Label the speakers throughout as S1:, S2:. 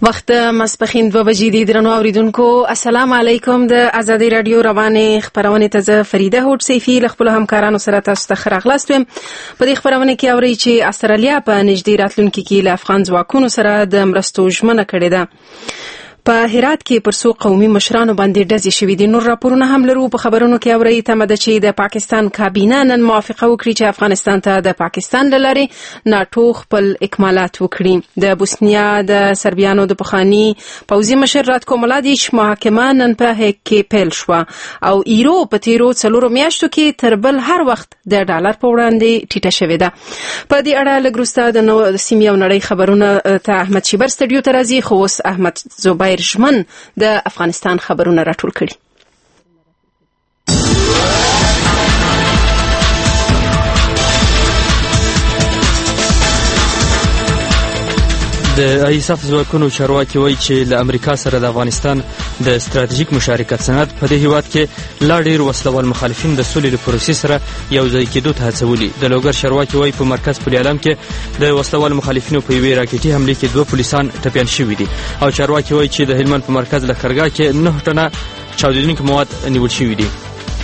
S1: وخت ماسپښین 2 بجې دي. درنو اوریدونکو السلام علیکم. د ازادي رادیو روانې خبرونه ته زه فریده هوډ سیفی له خپل همکارانو سره تاسو ته خراغلاست وم. په دې خبرونه کې اوري چې استرالیا په نږدې راتلونکي کې له افغان ځواکونو سره د مرستو ژمنه کړې ده. په هرات کې پر څو قومي مشرانو باندې ډزې شوې دي. نور راپورونه هم لرو. په خبرونو کې اوري تمه ده چې د پاکستان کابینه نن موافقه وکړي چې افغانستان ته د پاکستان له لارې ناټو خپل اکمالات وکړي. د بوسنیا د سربیانو د پخواني پوځي مشر راتکو ملادیچ محاکمه نن په هیګ کې پیل شوه او ایرو په تیرو 4 میاشتو کې تر بل هر وخت د ډالر په وړاندې ټیټه شوې ده. په دې اړه لږ وروسته د سیمې او نړۍ خبرونه ته احمد شیبر سټډیو ته راځي، خو اوس احمد زوبیر ژمن د افغانستان خبرونه راټول کړي.
S2: د ایساف ځواکونو چارواکي وایي چې له امریکا سره د افغانستان د ستراتیژیک مشارکت سند په دې هیواد کې لا ډېر وسلوال مخالفین د سولې له پروسې سره یو ځای کېدو ته هڅولي. د لوګر چارواکي وایي په مرکز پل علم کې د وسلوال مخالفینو په یوې راکټي حملې کې 2 پولیسان ټپیان شوي دي او چارواکي وایي چې د هلمند په مرکز لښکرګاه کې 9 ټنه چاودېدونکي مواد نیول شوي دي.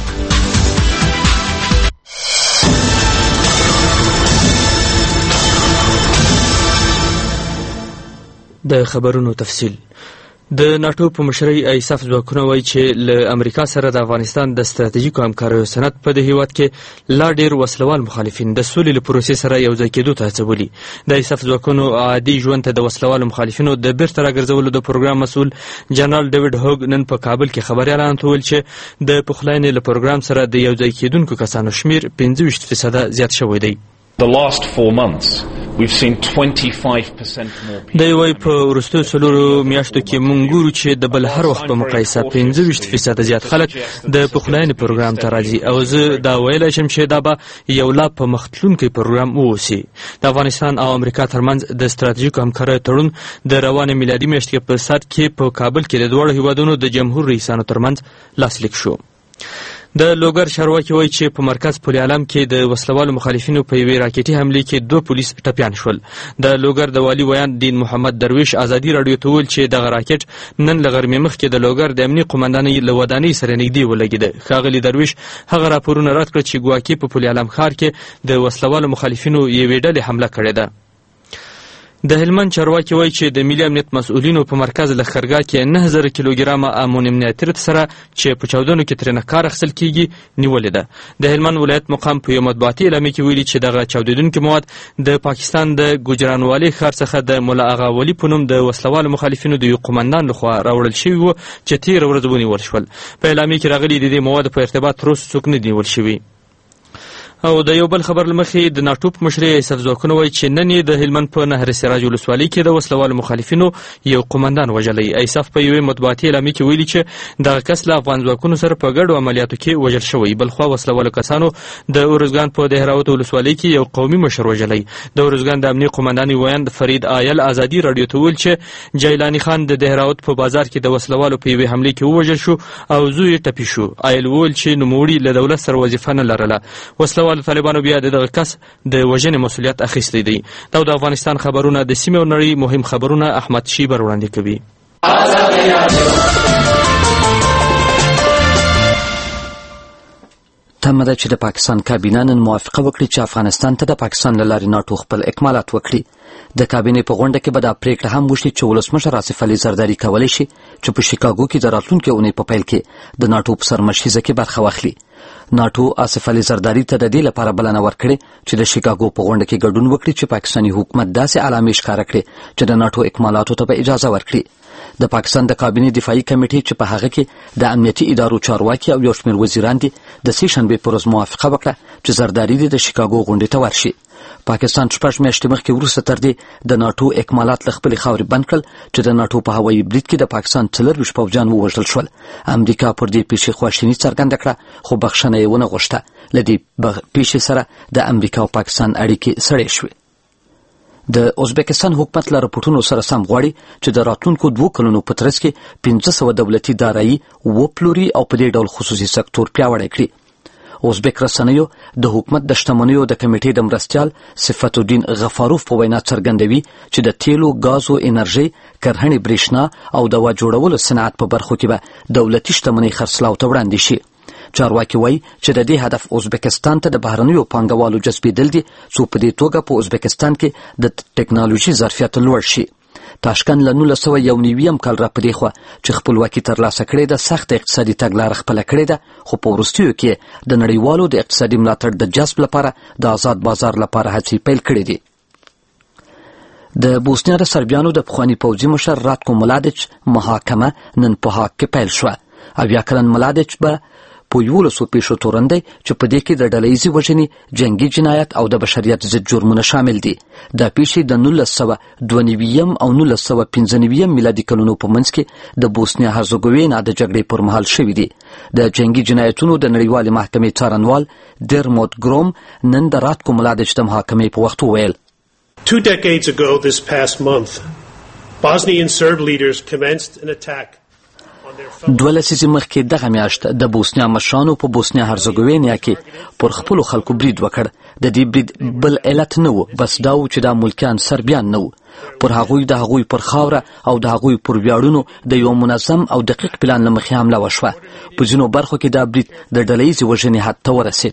S2: د خبرونو تفصیل. د ناټو په مشرۍ ایساف ځواکونه وایي چې له امریکا سره د افغانستان د ستراتیژیکو همکاریو سند په دې هیواد کې لا ډېر وسلوال مخالفین د سولې له پروسې سره یو ځای کېدو ته هڅولي. د ایساف ځواکونو عادي ژوند ته د وسلوالو مخالفینو د بیرته راګرځولو د پروګرام مسؤل جنرال ډیوډ هوګ نن په کابل کې خبریالانو ته وویل چې د پخلاینې له پروګرام سره د یو ځای کېدونکو کسانو شمیر 25% زیات شوی دی.
S3: The last 4 months we've seen 25% more people.
S2: د وای په ورستو څلورو میاشتو کې مونږ ګورو چې د بل هر وخت په مقایسه 25% زیات خلک د پخلاینې پروګرام ته راځي او زه دا ویلای شم چې دا به یو لا په مختلونکي پروګرام ووسی. د افغانستان او امریکا ترمنځ د ستراتیژیکو همکاریو تړون د روانه میلادي میاشت کې په سات کې په کابل کې د دوه هیوادونو د جمهور رئیسانو ترمنځ لاسلیک شو. د لوګر چارواکي وایي چې په مرکز پل علم کې د وسلوالو مخالفینو په یوې راکټي حملې کې 2 پولیس ټپیان شول. د لوګر د والي ویان دین محمد درویش ازادي رادیو ته وویل چې دغه راکټ نن له غرمې مخکې د لوګر د امنیت قومندانۍ له ودانۍ سره نږدې ولګېده. ښاغلي درویش هغه راپورونه رد کړ چې ګواکې په پل علم ښار کې د وسلوالو مخالفینو یوې ډلې حمله کړې ده. د هلمند چارواکي وایي چې د ملي امنیت مسؤلینو په مرکز لښکرګاه کې 9000 کیلوګرامه امونیم نایتریت سره چې په چاودنو کې ترېنه کار اخیستل کېږي نیولې ده. د هلمند ولایت مقام په یو مطبوعاتي اعلامیه کې ویلي چې دغه چاودېدونکي مواد د پاکستان د ګوجرانوالۍ ښار څخه د ملا اغا ولی په نوم د وسلوالو مخالفینو د یو قومندان لخوا راوړل شوي وو چې 13 ورځې ونیول شول. په اعلامیه کې راغلي د دې موادو په ارتباط تر اوسه څوک نه دي نیول شوي. او د یو بل خبر لمخې د ناټو په مشرۍ ایساف ځواکونه وایي چې نن یې د هلمند په نهر سراج ولسوالۍ کې د وسلوالو مخالفینو یو قومندان وژلی. ایساف په یوې مطبوعاتي اعلامیه کې ویلي چې دغه کس له افغان ځواکونو سره په ګډو عملیاتو کې وژل شوی. بلخوا وسلوالو کسانو د ارزګان په دهراوت ولسوالۍ کې یو قومي مشر وژلی. د ارزګان د امنیت قومندانۍ ویاند فرید آیل ازادي رادیو ته ویل چې جیلانی خان د دهراوت په بازار کې د وسلوالو په یوې حملې کې ووژل شو او زوی یې ټپي شو. آیل وویل چې نوموړي له دولت سره وظیفه نه لرله. وسلوالو طالبانو بیا دغه کس د وژنې مسؤلیت اخیستی دی. دا د افغانستان خبرونه د سیمې او نړۍ مهم خبرونه احمد شیبر وړاندې کوي.
S4: تمه ده چې د پاکستان کابینه نن موافقه وکړي چې افغانستان ته د پاکستان له لارې ناټو خپل اکمالات وکړي. د کابینې په غونډه کې به دا پریکړه هم وشي چې ولسمشر آصف علي زرداري کولی شي چې په شیکاګو کې د راتلونکې اونۍ په پیل کې د ناټو په سرمشیزه کې برخه واخلي. ناټو آصف علي زرداري ته د دې لپاره بلنه ورکړې چې د شیکاګو په غونډه کې ګډون وکړي چې پاکستاني حکومت داسې علامې ښکاره کړي چې د ناټو اکمالاتو ته به اجازه ورکړي. د پاکستان د کابینې دفاعي کمیټې چې په هغه کې د امنیتي ادارو چارواکي او یو شمېر وزیران دي د سې شنبې په ورځ موافقه وکړه چې زرداري د شیکاګو غونډې ته ورشي. پاکستان 6 میاشتې مخکې وروسته تر دې د ناټو اکمالات له خپلې خاورې بند کړل چې د ناټو په هوایي برید کې د پاکستان 24 پوځیان ووژل شول. امریکا پر دې پیښې خواشیني څرګنده کړه خو بخښنه یې ونه غوښته. له دې پیښې سره د امریکا او پاکستان اړیکې سړې شوې. د ازبکستان حکومت له رپورټونو سره سم غواړي چې د راتلونکو 2 کلونو په ترڅ کې 500 دولتي دارایي وپلوري او په دې ډول خصوصي سکتور پیاوړی کړي. اوزبک رسنیو د حکومت د شتمنیو د کمیټې د مرستیال صفت الدین غفاروف په وینا څرګندوي چې د تیلو، غازو، انرژي، کرهڼې، برېښنا او دوا جوړولو صنعت په برخو کې به دولتي شتمنۍ خرڅلاو ته وړاندې شي. چارواکي وایي چې د دې هدف ازبکستان ته د بهرنیو پانګوالو جذبېدل دي څو په دې توګه په ازبکستان کې د ټکنالوژي ظرفیت لوړ شي. تاشکند له 1991 کال را پدې خوا چې خپلواکي ترلاسه کړې ده سخت اقتصادي تګلاره خپله کړې ده، خو په وروستیو کې د نړیوالو د اقتصادي ملاتړ د جذب لپاره د آزاد بازار لپاره هڅې پیل کړې دي. د بوسنیا د سربیانو د پخواني پوځي مشر راتکو ملادیچ محاکمه نن په هاګ کې پیل شوه. 80 کلن ملادیچ به په 11 پیښو تورن دی چې په دې کې د ډلهیزې وژنې، جنگي جنایت او د بشریت ضد جرمونه شامل دي. دا پیښې د 1992 او 1995 میلادي کلونو په منځ کې د بوسنیا هرزګوینا د جګړې پر مهال شوې دي. د جنگي جنایتونو د نړیوالې محکمې څارنوال ډیرموت ګروم نن د راتکو ملادیچ د محاکمې په وخت وویل:
S5: 2 decades ago this past month, Bosnian Serb leaders commenced an attack.
S4: 2 لسیزې مخکې دغه میاشت د بوسنیا مشرانو په بوسنیا هرزګوینیا کې پر خپلو خلکو برید وکړ. د دې برید بل علت نه و، بس دا و چې دا ملکیان سربیان نه و. پر هغوی د هغوی پر خاوره او د هغوی پر ویاړونو د یو منظم او دقیق پلان له مخې حمله وشوه. په ځینو برخو کې دا برید د ډلهیزې وژنې حد ته ورسېد.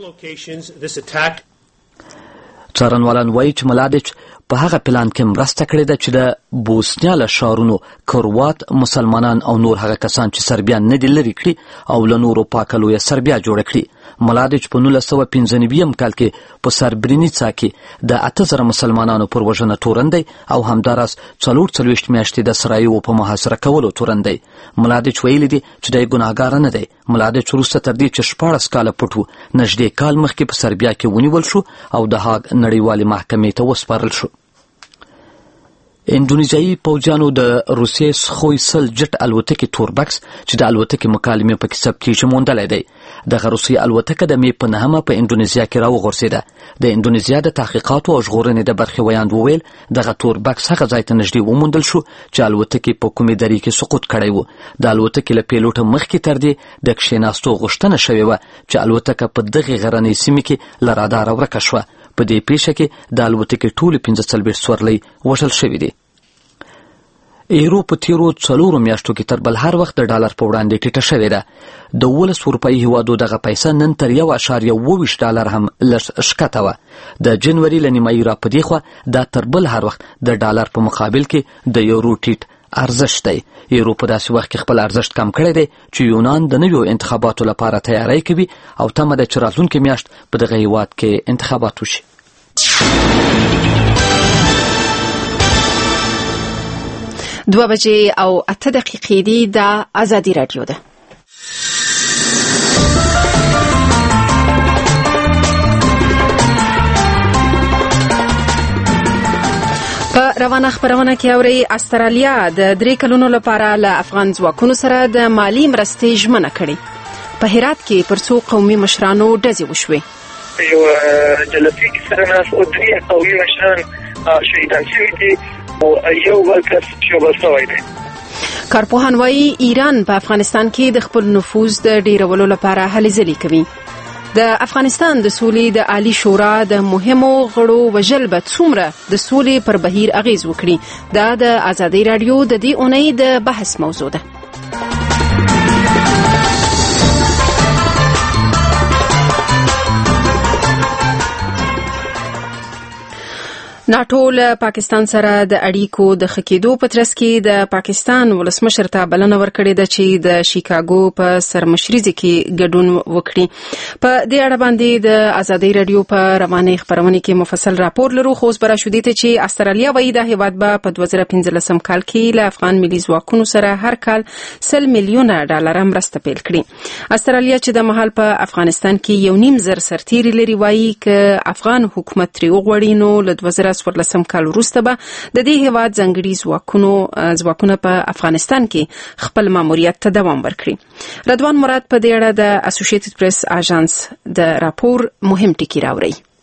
S4: څارنوالان وایي چې ملادیچ په هغه پلان کې مرسته کړې ده چې د بوسنیا له ښارونو کروات، مسلمانان او نور هغه کسان چې سربیان نه دي لرې کړي او له نورو پاکه لویه سربیا جوړه کړي. ملادیچ په 1995 کال کې په سربرینیڅا کې د 8000 مسلمانانو پر وژنه تورن دی او همداراز 44 میاشتې د سرایو په محاصره کولو تورن دی. ملادیچ ویلي دي چې دی ګناهګار نه دی. ملادیچ وروسته تر دې چې 14 کاله پټ و، نږدې کال مخکې په سربیا کې ونیول شو او د هاګ نړیوالې محکمې ته وسپارل شو. اندونیزیایي پوځیانو د روسیې سخوی 100 جټ الوتکې توربکس چې د الوتکې مکالمې پکې ثبت کېږي موندلی دی. دغه روسي الوتکه د مې په 9 په اندونیزیا کې راوغورځېده. د اندونیزیا د تحقیقاتو او ژغورنې د برخې ویاند وویل دغه توربکس هغه ځای ته نږدې وموندل شو چې الوتکې په کومې درې کې سقوط کړی و. د الوتکې له پیلوټه مخکې تر دې د کښېناستو غوښتنه شوې وه چې الوتکه په دغې غرنۍ سیمې کې له راداره ورکه شوه. په دې پیښه کې د الوتکې ټولې 45 سورلۍ وژل شوي دي. ایرو په تیرو 4 میاشتو کې تر بل هر وخت د ډالر په وړاندې ټیټه شوې ده. د 12 اروپایي هیوادو دغه پیسه نن تر 1.22 ډالر هم لږ ښکته وه. د جنوري له نیمایي را په دې خوا دا تر بل هر وخت د ډالر په مقابل کې د یورو ټیټ ارزښت دی. یورو په داسې وخت کې خپل ارزښت کم کړی دی چې یونان د نویو انتخاباتو لپاره تیاری کوي او تمه ده چې راتلونکې میاشت په دغه هیواد کې انتخابات وشي.
S1: 2 بجې او 8 دقیقې دي. د ازادي رادیو ده. په روانه خبرونه کې اوري استرالیا د 3 کلونو لپاره له افغان ځواکونو سره د مالی مرستې ژمنه کړې. په هرات کې پر څو قومي مشرانو ډزې وشوې.
S6: یو جلسې کې سره ناس او 3 قومي مشران شهیدان شوي دي او یو بل کس شوبل شوی دی.
S1: کارپوهان وایي ایران په افغانستان کې د خپل نفوذ د ډیرولو لپاره هلې ځلې کوي. د افغانستان د سولې د عالی شورا د مهمو غړو وژل به څومره د سولې پر بهیر اغیز وکړي، دا د ازادي رادیو د دې اونۍ د بحث موضوع ده. ناټو له پاکستان سره د اړیکو د ښه کېدو په ترڅ کې د پاکستان ولسمشر ته بلنه ورکړې ده چې د شیکاګو په سرمشریزه کې ګډون وکړي. په دې اړه باندې د ازادي رادیو په روانه خبرونه کې مفصل راپور لرو. خو اوس به راشدې ته چې استرالیا وایي د هیواد به په 2015 کال کې له افغان ملي ځواکونو سره هر کال 100 میلیونه ډالر مرسته پیل کړي. استرالیا چې د مهال په افغانستان کې 1.5 سرتیري لري وایي ک افغان حکومت تری وغوړي نو له 2014 کال وروسته به د دې هیواد ځانګړي ځواکونه په افغانستان کې خپل ماموریت ته دوام ورکړي. رضوان مراد په دې اړه د اسوسییټډ پریس اژانس د راپور مهم ټکی راوړي.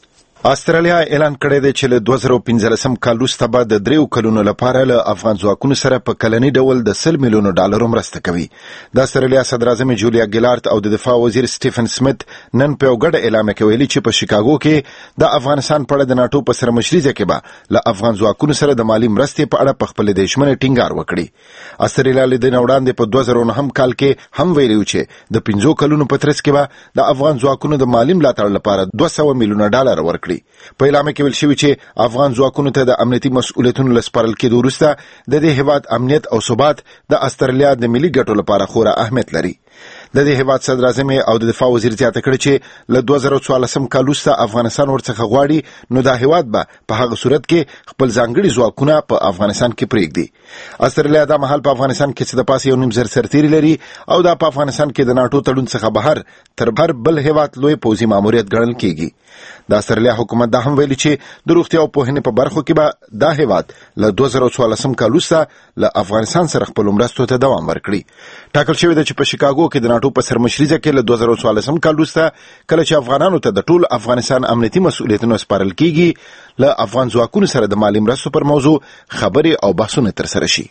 S7: استرالیا اعلان کړی دی چې له 2015 کال وروسته به د 3 کلونو لپاره له افغان ځواکونو سره په کلني ډول د $100 میلیون مرسته کوي. د استرالیا صدر اعظم جولیا ګیلارد او د دفاع وزیر سټیفن سمیت نن په ګډه اعلان وکړی چې په شیکاګو کې د افغانستان په اړه د ناتو په سرمشرۍ کې به له افغان ځواکونو سره د مالی مرستې په اړه په خپل د ژمنې ټینګار وکړي. استرالیا له دې وړاندې په 2009 کال کې هم ویلي چې د 5 کلونو په ترڅ کې به د افغان ځواکونو د مالی ملاتړ لپاره $200 میلیون ورکړي. په اعلان کې ویل شوی چې افغان ځواکونو ته د امنیتي مسؤلیتونو لسپارل کېدو وروسته د دې هیواد امنیت او ثبات د استرالیا د ملي ګټو لپاره خورا اهمیت لري. د دې هیواد صدر اعظم او د دفاع وزیر زیاته کړی چې له 2014 کال وروسته افغانستان ورڅخه غواړي نو دا هیواد به په هغه صورت کې خپل ځانګړي ځواکونه په افغانستان کې پرېږدي. استرالیا د مهال په افغانستان کې څه د پاسه 1.5 سرتیري لري او دا په افغانستان کې د ناتو تړون څخه بهر تر هر بل هیواد لوی پوځي ماموریت ګڼل کیږي. د استرالیا حکومت دا هم ویلي چې د روغتیا او پوهنې په برخو کې به دا هیواد له 2014 کال وروسته له افغانستان سره خپل مرستو ته دوام ورکړي. ټاکل شوی دی چې په شیکاګو کې د ناتو په سرمشرۍ کې له 2014 کال وروسته کله چې افغانانو ته د ټول افغانستان امنیتي مسؤلیتونه سپارل کیږي له افغان ځواکونو سره د مالی مرستو پر موضوع خبرې او بحثونه ترسره شي.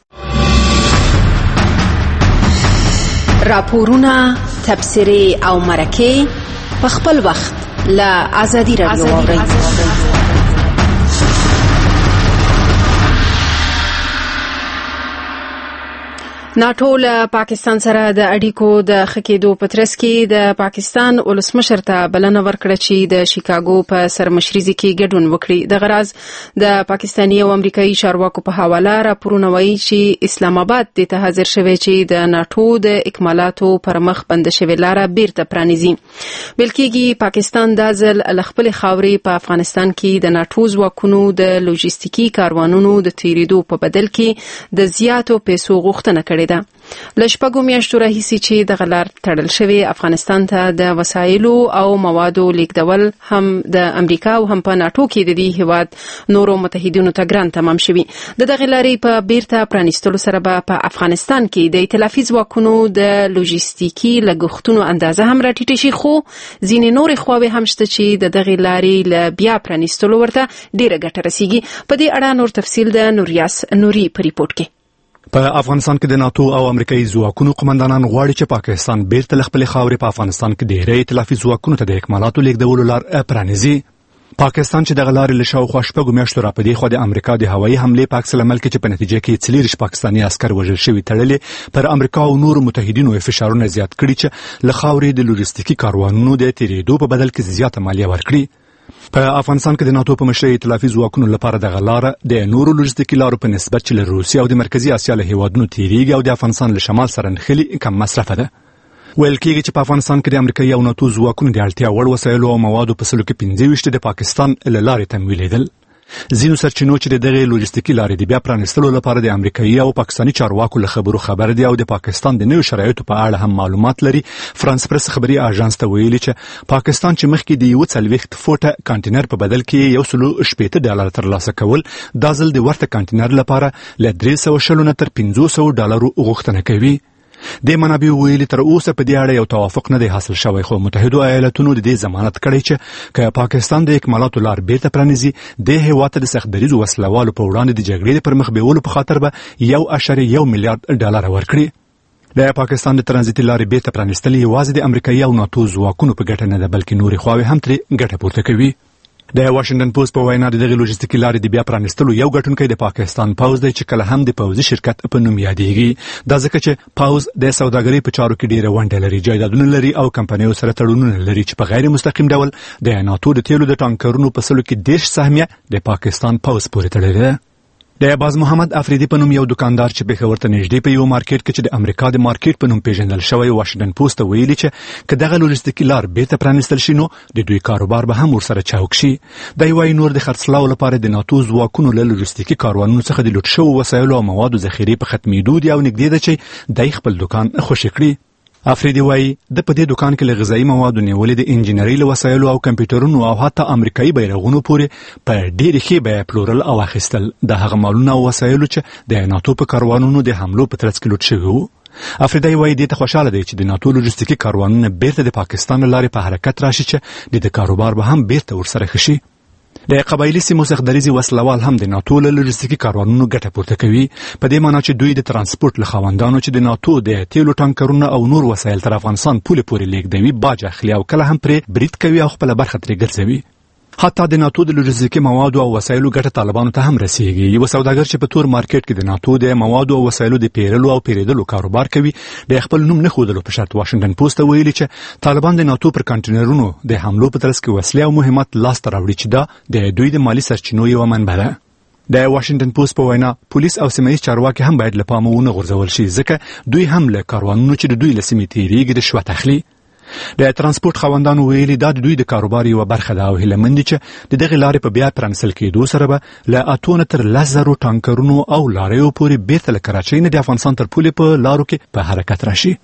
S1: راپورونه، تبصرې او مرکې په خپل وخت له آزادي رادیو واورئ. ناتو له پاکستان سره د اړیکو د خکېدو په ترڅ کې د پاکستان ولسمشر ته بلنه ورکړه چې د شیکاګو په سرمشرۍ کې ګډون وکړي. د غرض د پاکستاني او امریکایي چارواکو په حواله راپورونه وایي چې اسلام آباد د ته حاضر شوی چې د ناتو د اکمالاتو پر مخ بند شوی لاره بیرته پرانیزي. بلکې پاکستان د ځل خپل خاورې په افغانستان کې د ناتو ځواکونو د لوجستیکي کاروانونو د تیریدو په بدل کې د زیاتو پیسو غوښتنه کړې. له شپږو میاشتو راهیسې چې د غلار تړل شوی افغانستان ته د وسایلو او موادو لیږدول هم د امریکا او هم په ناتو کې د دې هیواد نورو متحدینو ته ګران تمام شوی. د دغه لارې په بیرته پرانیستلو سره به په افغانستان کې د ائتلافي ځواکونو د لوجستیکي لګښتونو اندازه هم راټیټه شي، خو ځینې نورې خواوې هم شته چې د دغه لارې له بیا پرانیستلو ورته ډیره ګټه رسیږي. په دې اړه نور تفصیل د نوریاس نوري په ریپورت کې.
S8: په افغانستان کې د ناتو او امریکایي ځواکونو قومندانان غواړي چې پاکستان بیرته خپل خاورې په افغانستان کې ډېری ائتلافي ځواکونو ته د اکمالاتو لیږدولو لار پرانیزي. پاکستان چې د غلارې له شاوخوا شپږو میاشتو راپدې خو د امریکا د هوایي حملې په عکس العمل کې چې په نتیجه کې 40 پاکستاني عسکر وژل شوي تړلې پر امریکا او نورو متحدینو فشارونه زیات کړي چې له خاورې د لوجستیکي کاروانونو د تیریدو په بدل کې زیاته مالیه ورکړي. په افغانستان کې د ناتو په مشرۍ ائتلافي ځواکونو لپاره د غلاره د نورو لوجستیکي لارو په نسبت چې له روسیې او د مرکزي اسیا له هیوادونو تیریږي او د افغانستان له شمال سره نښلي کم مصرفه ده. ویل کېږي چې په افغانستان کې د امریکایي او ناتو ځواکونو د اړتیا وړ وسایلو او موادو په سلو کې 25 د پاکستان له لارې تمویلېدل. ځینو سرچینو چې دغه لوجستیکي لارې د بیا پرانیستلو لپاره د امریکایي او پاکستاني چارواکو له خبرو خبر دي او د پاکستان د نوو شرایطو په اړه هم معلومات لري. فرانس پرس خبري اژانس ته ویلي چې پاکستان چې مخکې د 40 فوټه کانټینر په بدل کې $160 ترلاسه کول، دا ځل د ورته کانټینر لپاره له $300 نه تر $500 غوښتنه کوي. د منابع ویلي تر اوسه په دې اړه یو توافق نه دی حاصل شوی، خو متحده ایالاتونو د دې ضمانت کړی چې که پاکستان د اکمالاتو لار بیرته پرانیزي، د هیواد ته د سختدریزو وسلوالو په وړاندې د جګړې پر مخ بیولو په خاطر به $1.1 میلیارډ ورکړي. د پاکستان د ترانزیتي لارې بیرته پرانیستل یوازې د امریکایي او ناتو ځواکونو په ګټه نه ده، بلکې نورې خواوې هم ترې ګټه پورته کوي. د واشنګټن پوسټ په وینا د دغه لوجستیکي لارې د بیا پرانیستلو یو ګټونکی د پاکستان پوځ دی چې کله هم د پوځي شرکت په نوم یادېږي. دا ځکه چې پوځ د سوداګرۍ په چارو کې ډېره ونډه لري، جایدادونه لري او کمپنیو سره تړونونه لري چې په غیر مستقیم ډول د ناتو د تیلو د ټانکرونو په سلو کې 10 سهمیه د پاکستان پوځ پورې تړلې ده. د باز محمد افریدي په نوم یو دکاندار چې پېښور ته نږدې په یو مارکیټ کې چې د امریکا د مارکیټ په نوم پیژندل شوی واشنګټن پوسټ ته ویلي چې که دغه لوجستیکي لار بیرته پرانیستل شي نو د دوی کاروبار به هم ورسره چاوک شي. دی وايي نور د خرڅلاو لپاره د ناتو ځواکونو له لوجستیکي کاروانونو څخه د لوټ شوو وسایلو او موادو ذخیرې په ختمېدو دي او نږدې ده چې دی خپل دکان خوشي کړي. افریدي وايي د په دې دکان کې له غذایي موادو نیولې د انجینرۍ له وسایلو او کمپیوټرونو او حتی امریکایي بیرغونو پورې په ډېرې ښې بیه پلورل او اخیستل د هغه مالونه او وسایلو چې د ناتو په کاروانونو د حملو په ترڅ کې لوټ شوي وو. افریدي وايي دې ته خوشاله دی چې د ناتو لوجستیکي کاروانونه بیرته د پاکستان له لارې په حرکت راشي چې د کاروبار به هم بیرته ورسره ښه شي. د قبایلی سیمو څخه دریزي وسلوال هم د ناتو له لوجستیکي کاروانونو ګټه پورته کوي په دې معنی چې دوی د ترانسپورت له خاوندانو چې د ناتو د تیلو ټانکرونو او نور وسایل تر افغانستان پورې لیږدوي باج اخلي او کله هم پرې برید کوي او خپل برخه ترې ګرځوي. حتی د ناتو د لوجستیکي موادو او وسایلو ګټه طالبانو ته هم رسیږي. یو سوداګر چې په تور مارکیټ کې د ناتو د موادو او وسایلو د پیرلو او پیریدلو کاروبار کوي د خپل نوم نه ښودلو په شرط واشنگټن پوسټ ته ویلي چې طالبان د ناتو پر کانټینرونو د حملو په ترڅ کې وسلې او مهمات لاسته راوړي چې دا د دوی د مالی سرچینو یوه منبع ده. د واشنگټن پوسټ په وینا پولیس او سیمه‌ییز چارواکي هم باید له پامه ونه غورځول شي ځکه دوی هم له کاروانونو چې د دوی له سیمې تیریږي رشوت اخلي. د ترانسپورت خاوندانو ویلي دا د دوی د کاروبار یوه برخه ده او هیله مند دي چې د دغې لارې په بیا پرانیستل کېدو سره به له 8 تر 10,000 ټانکرونو او لاریو پورې بیرته له کراچۍ نه د افغانستان تر پولې په لارو کې په حرکت راشي.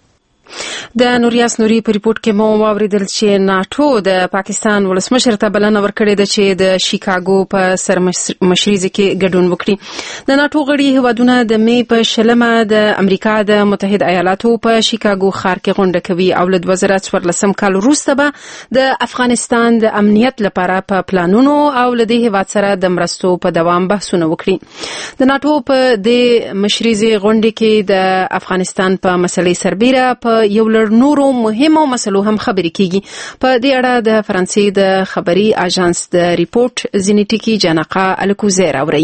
S1: د نوریاس نوري په ریپورت کې مو واوریدل چې ناتو د پاکستان ولسمشر ته بلنه ورکړې ده چې د شیکاګو په سرمشریزه کې ګډون وکړي. د ناتو غړي هیوادونه د می په شلمه د امریکا د متحده ایالاتو په شیکاګو ښار کې غونډه کوي او له 2014 کال وروسته به د افغانستان د امنیت لپاره په پلانونو او له دې هیواد سره د مرستو په دوام بحثونه وکړي. د ناتو په دې مشریزه غونډه کې د افغانستان په مسلې سربېره په یو لړ نورو مهمو مسلو هم خبرې کیږي. په دې اړه د فرانسې د خبري اژانس د ریپورت ځینې ټکي جنقه الکوزیر اوري.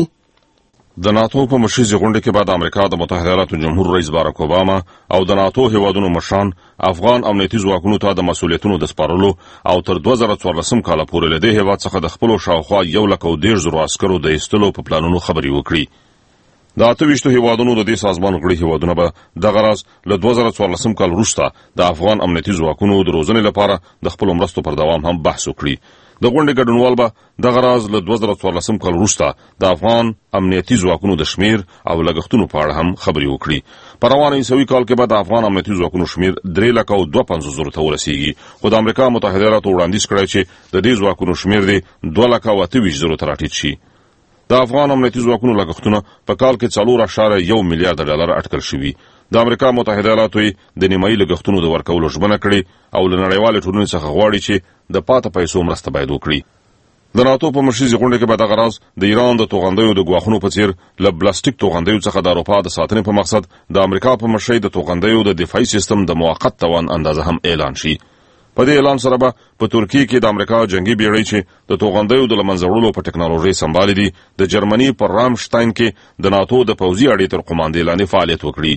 S9: د ناتو په مشریزه غونډه کې بعد امریکا د متحده ایالاتو جمهور رئیس باراک اوباما او د ناتو هیوادونو مشران افغان امنیتي ځواکونو ته د مسؤلیتونو د سپارلو او تر 2014 کال پورې له دې هیواد څخه د خپل شاوخوا 1,10,000 عسکرو د ایستلو په پلانونو خبرې وکړي. د 28 هیوادونو د دې سازمان غړي هیوادونه به دغه راز له 2014 کال وروسته د افغان امنیتي ځواکونو د روزنې لپاره د خپل مرستو پر دوام هم بحث وکړي. د غونډې ګډونوال به دغه راز له 2014 کال وروسته د افغان امنیتي ځواکونو د شمیر او لګښتونو په اړه هم خبرې وکړي. په روانه عیسوي کال کې به د افغان امنیتي ځواکونو شمیر 3,52,000 ته ورسیږي، خو د امریکا متحده ایالاتو وړاندیز کړی چې د دې ځواکونو شمیر دی 2,28,000 ته راټیټ شي. د افغان امنیتي ځواکونو لګښتونه په کال کې 4.1 میلیارډ ډالر اټکل شوي. د امریکا متحده ایالاتو د نیمایي لګښتونو د ورکولو ژمنه کړې او له نړیوالې ټولنې څخه غواړي چې د پاته پیسو مرسته باید وکړي. د ناتو په مشریزه غونډه کې به دغه راز د ایران د توغندیو د ګواښونو په څیر له بلاستیک توغندیو څخه د اروپا د ساتنې په مقصد د امریکا په مشرۍ د توغندیو د دفاعي سیستم د موقت توان اندازه هم اعلان شي. په دې اعلان سره به په ترکیه کې د امریکا جنگي بیړۍ چې د توغندیو د لمنځه وړلو په ټکنالوژي سمبالې دي د جرمني په رامشتاین کې د ناتو د پوځي اړې تر قوماندې لاندې فعالیت وکړي.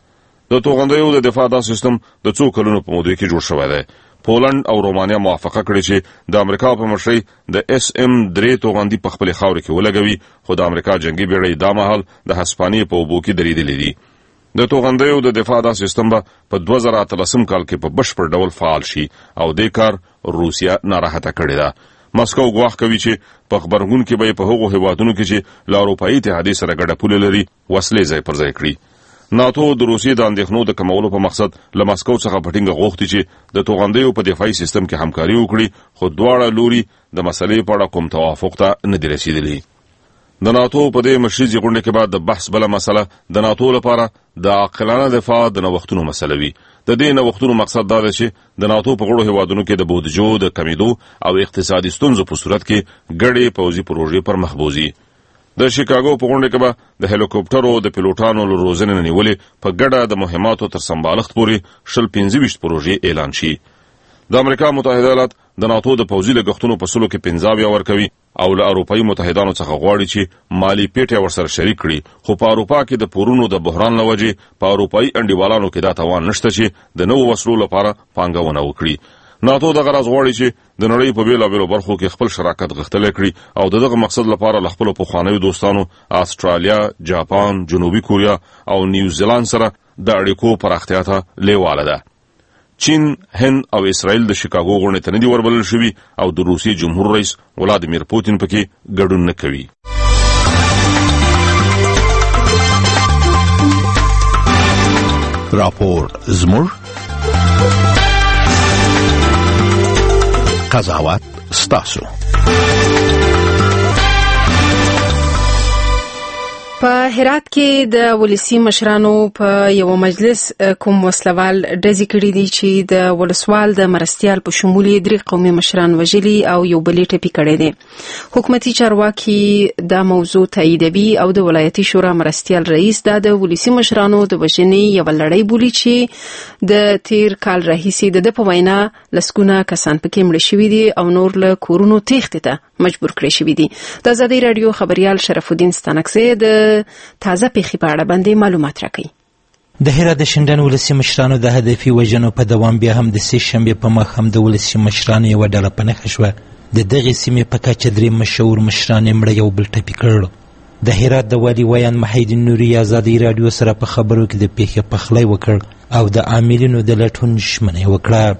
S9: د توغندیو د دفاع دا سیستم د څو کلونو په موده کې جوړ شوی دی. پولند او رومانیا موافقه کړې چې د امریکا په مشرۍ د SM-3 توغندي په خپل خاور کې ولګوي، خو د امریکا جنگي بیړۍ دا مهال د هسپانیې په اوبو کې درېدلې دي. د توغندیو د دفاع دا سیستم به په 2013 کال کې په بشپړ ډول فعال شي او د کار روسیا ناراحته کړې ده. مسکو ګواښ کوي چې په خبرګون کې به په هغو هیوادونو کې چې له اروپایي اتحادیې سره ګډه پوله لري وسلې ځای پر ځای کړي. ناتو د روسیې د اندېښنو د کمولو په مقصد له مسکو څخه په ټینګه غوښتي چې د توغندیو په دفاعي سیستم کې همکاري وکړي، خو دواړه لوري د مسلې په اړه کوم توافق ته نه دي رسیدلي. د ناتو په دې مشریزه غونډه کې بعد د بحث بله مسله د ناتو لپاره د عاقلانه دفاع د نوښتونو مسله وي. د دې نوښتونو مقصد دا دی چې د ناتو په غړو هیوادونو کې د بودیجو د کمیدو او اقتصادي ستونزو په صورت کې ګډې پوځي پروژې پر مخ بوځي. د شیکاګو په غونډه کې به د هلیکوپټرو د پیلوټانو له روزنې نه نیولې په ګډه د مهماتو تر سمبالښت پورې 25 پروژې اعلان شي. د امریکا متحده ایالات د ناتو د پوځي لګښتونو په سلو کې 15 ورکوي او له اروپایي متحدانو څخه غواړي چې مالی پیټه ورسره شریک کړي، خو په اروپا کې د پورونو د بحران لوجې په اروپایي انډیوالانو کې دا توان نشته چې د نوو وسلو لپاره پانګونه وکړي. ناتو دغه راز غواړي چې د نړۍ په بیلابیلو برخو کې خپل شراکت غښتلی کړي او دغه مقصد لپاره له خپلو پخوانیو دوستانو استرالیا، جاپان، جنوبي کوریا او نیوزیلند سره د اړیکو پراختیا ته لیواله ده. چین، هند او اسرائیل د شیکاګو غونډې ته نه دي وربلل شوي او د روسیې جمهور رئیس ولادیمیر پوتین پکې ګډون نه کوي.
S10: راپور زموږ قضاوت ستاسو.
S1: په هرات کې د ولسی مشرانو په یو مجلس کوم وسلوال ډزې کړې دي چې د ولسوال د مرستيال په شمول 3 قومي مشران وژلي او یو بلې ټپي کړي دي. حکومتي چارواکي د موضوع تاییدوي او د ولایتي شورا مرستيال رئیس د ولسی مشرانو د وژنې یو لړۍ بولی چې د تیر کال راهیسې د په وینا لسګونه کسان پکې مړ شوي دي او نور له کورونو تېښتې ته مجبور کړی شوي دي. د آزادۍ رادیو خبريال شرف الدین ستانکزی د تازه پیښې په اړه باندې معلومات راکړي.
S10: د هرات د شینډن ولسی مشرانو د هدفي وژنو په دوام بیا هم د سې شنبې په مخ هم د ولسی مشرانو یو ډله په نښه شوه. د دغې سیمې په کچه 3 مشهور مشران یې مړه یو بل ټپي کړل. د هرات د والي ویان محیدین نوري آزادۍ رادیو سره په خبرو کې د پیښې پخلی وکړ او د عاملینو د لټون ژمنه وکړه.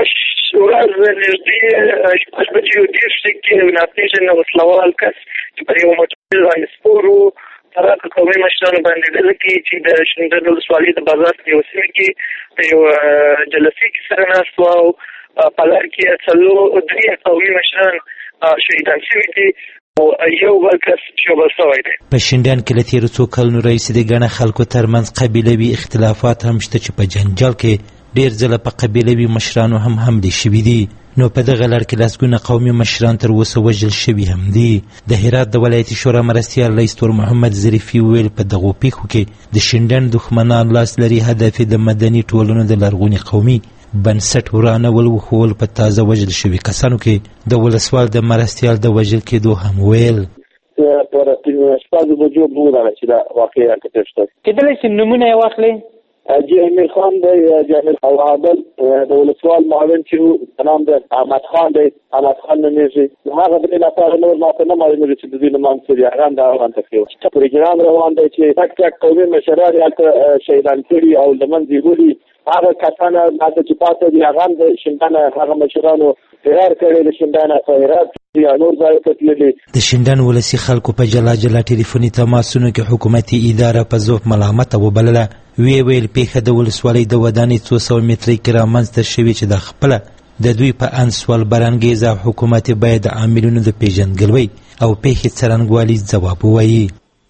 S6: ورځ نږدې شپږ بجې او 10 دقیقې ناپېژانده وسلوال کس چې پر یو موټر باندې سپور و هغه قومي مشرانو باندې ډزې کوي چې د شینډن ولسوالۍ د بازار په یوه سیمه کې په یو جلسې کې سره ناست وو او په لار کې 3 قومي مشران شهیدان شوي دي او یو بل کس ژوبل شوی دی.
S10: په شینډن کې له تېرو څو کلونو راهیسې د ګڼه خلکو ترمنځ قبیلوي اختلافات هم شته چې په جنجال کې ډېر ځله په قبیلوي مشرانو هم حملې شوي دي. نو په دغه لړ کې لسګونه قومي مشران تر اوسه وژل شوي هم دي. د هرات د ولایتي شورا مرستیال رئیس تور محمد ظریفي وویل په دغو پیښو کې د شینډن دښمنان لاس لري. هدف یې د مدني ټولنو د لرغوني قومي بنسټ ورانول وښول. په تازه وژل شوي کسانو کې د ولسوال د مرستیال د وژل کېدو هم ویل.
S11: پر شپږ بجو بوله چې دا واقعیا کې شته کېدلی شي نمونه یې واخلئ. جميل خان دی جميل عادل د ولسوال معاون چې نام دی احمد خان دی احمد خان نومیږي. هغه د لپاره نور ماته نه معلومه چې د دې نوم څه دی. هغه دا روان تکلیف پروګرام روان دی چې تک تک قومي مشران یې شهیدان کړي او لمن دی ګوري. هغه کسان چې پاتې دي هغه د شینډن هغه مشرانو فرار کړي د شینډن په هرات یا نور ځای ته تللي.
S10: د شینډن ولسی خلکو په جلا جلا ټلیفوني تماسونو کې حکومتي اداره په ذوق ملامته وبلله. ویل پیښه د ولسوالۍ د ودانۍ 200 مترۍ کې رامنځته شوې چې د خپله د دوی په انسوال برانګیز او حکومت باید د عاملونو د پیژندګلوۍ او پیښې څرنګوالي ځواب ووایي.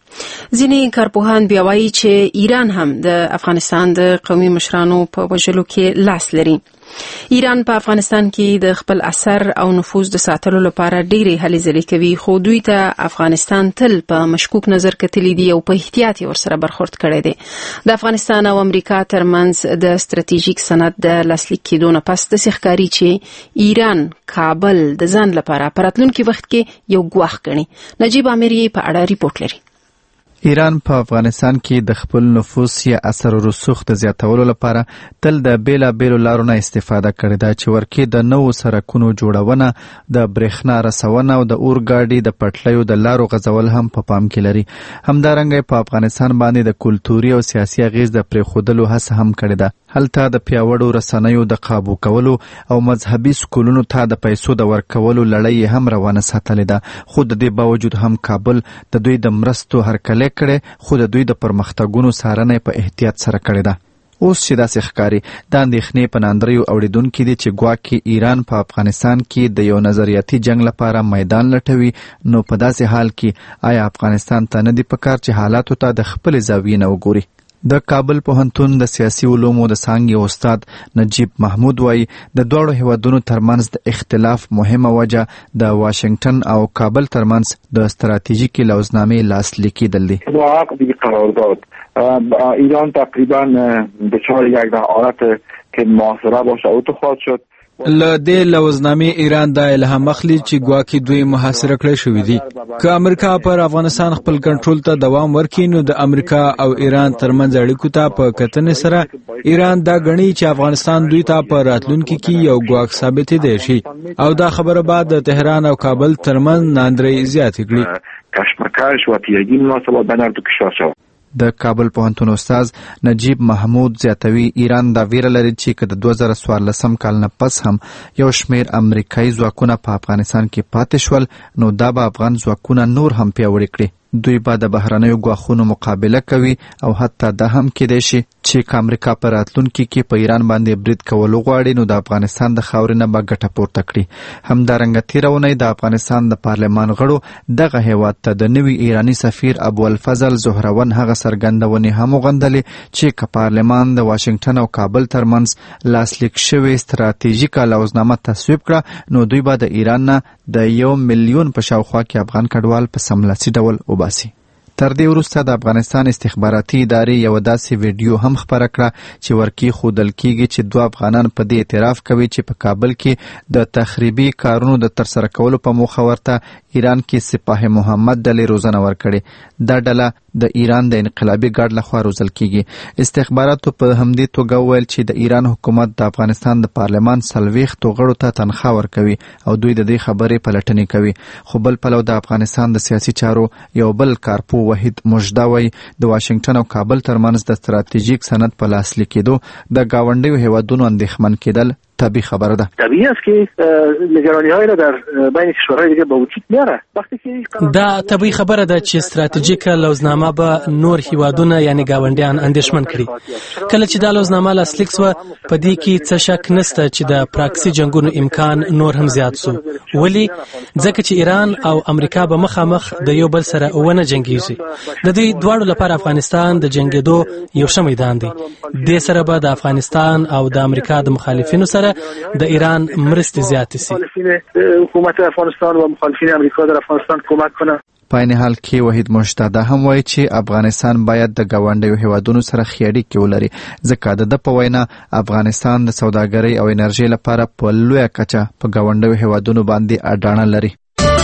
S1: ځینې کارپوهان بیا وایي چې ایران هم د افغانستان د قومي مشرانو په وژلو کې لاس لري. ایران په افغانستان کې د خپل اثر او نفوذ د ساتلو لپاره ډېرې هلې ځلې کوي، خو دوی ته افغانستان تل په مشکوک نظر کتلی دي او په احتیاط یې ورسره برخورد کړی دی. د افغانستان او امریکا ترمنځ د ستراتیژیک سند د لاسلیک کېدو نه پس داسې ښکاري چې ایران کابل د ځان لپاره په راتلونکي وخت کې یو ګواښ ګڼي. نجیب عامر یې په اړه ریپورټ لري.
S12: ایران په افغانستان کې د خپل نفوذ یا اثر او رسوخ د زیاتولو لپاره تل د بیلابیلو لارو نه استفاده کړې ده چې ورکې د نوو سړکونو جوړونه، د برېښنا رسونه او د اورګاډي د پټلیو د لارو غځول هم په پام کې لري. همدارنګه په افغانستان باندې د کلتوري او سیاسي اغیز د پرېښودلو هڅه هم کړې ده. هلته د پیاوړو رسنیو د قابو کولو او مذهبي سکولونو ته د پیسو د ورکولو لړۍ هم روانه ساتلې ده. خو د دې باوجود هم کابل د دوی د مرستو هرکلی کړي، خو د دوی د پرمختګونو څارنه په احتیاط سره کړې ده. اوس چې داسې ښکاري د اندېښنې په ناندریو اوریدونکي دي چې ګواکې ایران په افغانستان کې د یو نظریاتي جنگ لپاره میدان لټوي. نو په داسې حال کې آیا افغانستان ته نه دی پکار چې حالاتو ته د خپل زاویې نه وګوري؟ د کابل پوهنتون د سیاسي علومو د څانګې استاد نجیب محمود وایي د دواړو هیوادونو ترمنځ د اختلاف مهمه وجه د واشنگټن او کابل ترمنځ د ستراتیژیکې لوزنامې لاسلیک کېدل دي.
S13: عقد قرارداد ایران تقریبا دچار یک حالت که محاصره باشه او خواهد شد.
S14: لدې لوزنامې ایران دا الهام اخلي چې ګواکې دوی محاصره کړی شوي دي. که امریکا پر افغانستان خپل کنټرول ته دوام ورکړي نو د امریکا او ایران ترمنځ اړیکو ته په کتنې سره ایران دا ګڼي چې افغانستان دوی ته په راتلونکي کې یو ګواښ ثابتېدی شي او دا خبره بعد د تهران او کابل ترمنځ ناندرۍ زیاتې کړي.
S13: کشمکش و تیرگی مناسبات بین هر دو کشور شود.
S12: د کابل پوهنتون استاد نجیب محمود زیاتوي ایران دا ویره لري چې که د 2014 کال نه پس هم یو شمیر امریکایي ځواکونه په افغانستان کې پاتې شول نو دا به افغان ځواکونه نور هم پیاوړي کړي. دوی به د بهرنیو ګواښونو مقابله کوي او حتی دا هم کېدای شي چې امریکا په راتلونکي کې په ایران باندې برید کول غواړي نو د افغانستان د خاورې نه به ګټه پورته کړي. همدارنګه تېره اونۍ د افغانستان د پارلمان غړو دغه هېواد ته د نوي ایراني سفیر ابوالفضل زهرون هغه څرګندونې هم وغندلې چې که پارلمان د واشنګټن او کابل ترمنځ لاسلیک شوې ستراتیژیکه لوزنامه تصویب کړه نو دوی به د ایران نه د 1 میلیون په شاوخوا کې افغان کډوال په سملاسي ډول وباسي. تر دې وروسته د افغانستان استخباراتي ادارې یو داسې ویډیو هم خپره کړه چې ورکی ښودل کیږي چې 2 افغانان په دې اعتراف کوي چې په کابل کې د تخریبي کارونو د ترسره کولو په موخه ورته ایران کې سپاه محمد ډلې روزنه ورکړي. دا ډله د ایران د انقلابي ګارد لخوا روزل کیږي. استخباراتو په همدې توګه وویل چې د ایران حکومت د افغانستان د پارلمان 40 غړو ته تنخواه ورکوي او دوی د دې خبرې پلټنې کوي. خو بل پلو د افغانستان د سیاسي چارو یو بل کارپو وحید مجده وایي د واشنګټن او کابل ترمنځ د ستراتیژیک سند په لاسلیک کېدو د ګاونډیو هیوادونو اندېښمن کېدل طبیعی خبره ده.
S15: طبیعی است که نگرانی‌هایی را در بین کشورهای دیگه به وجود میاره. وقتی که
S16: دا طبیعی خبره ده چې ستراتیژیک لوزنامه به نور هیوادونه یعنی ګاونډیان اندېښمن کړي. کله چې دا لوزنامه لاسلیک سوه په دې کې څه شک نشته چې د پراکسي جنگونو امکان نور هم زیات سو. ولی ځکه چې ایران او امریکا به مخامخ د یو بل سره ونه جنگیږي. د دې دواړو لپاره افغانستان د جنگیدو یو ښه میدان دی. د سره به د افغانستان او د امریکا د مخالفینو سره د ایران مرستې زیاتې سي.
S15: حکومت افغانستان و مخالفین امریکا در افغانستان کمک کنه.
S12: په عین حال کې وحید مجده هم وایي چې افغانستان باید د ګاونډیو هیوادونو سره ښې اړیکې ولري ځکه د ده په وینا افغانستان د سوداګرۍ او انرژۍ لپاره په لویه کچه په ګاونډیو هیوادونو باندې اډانه لري.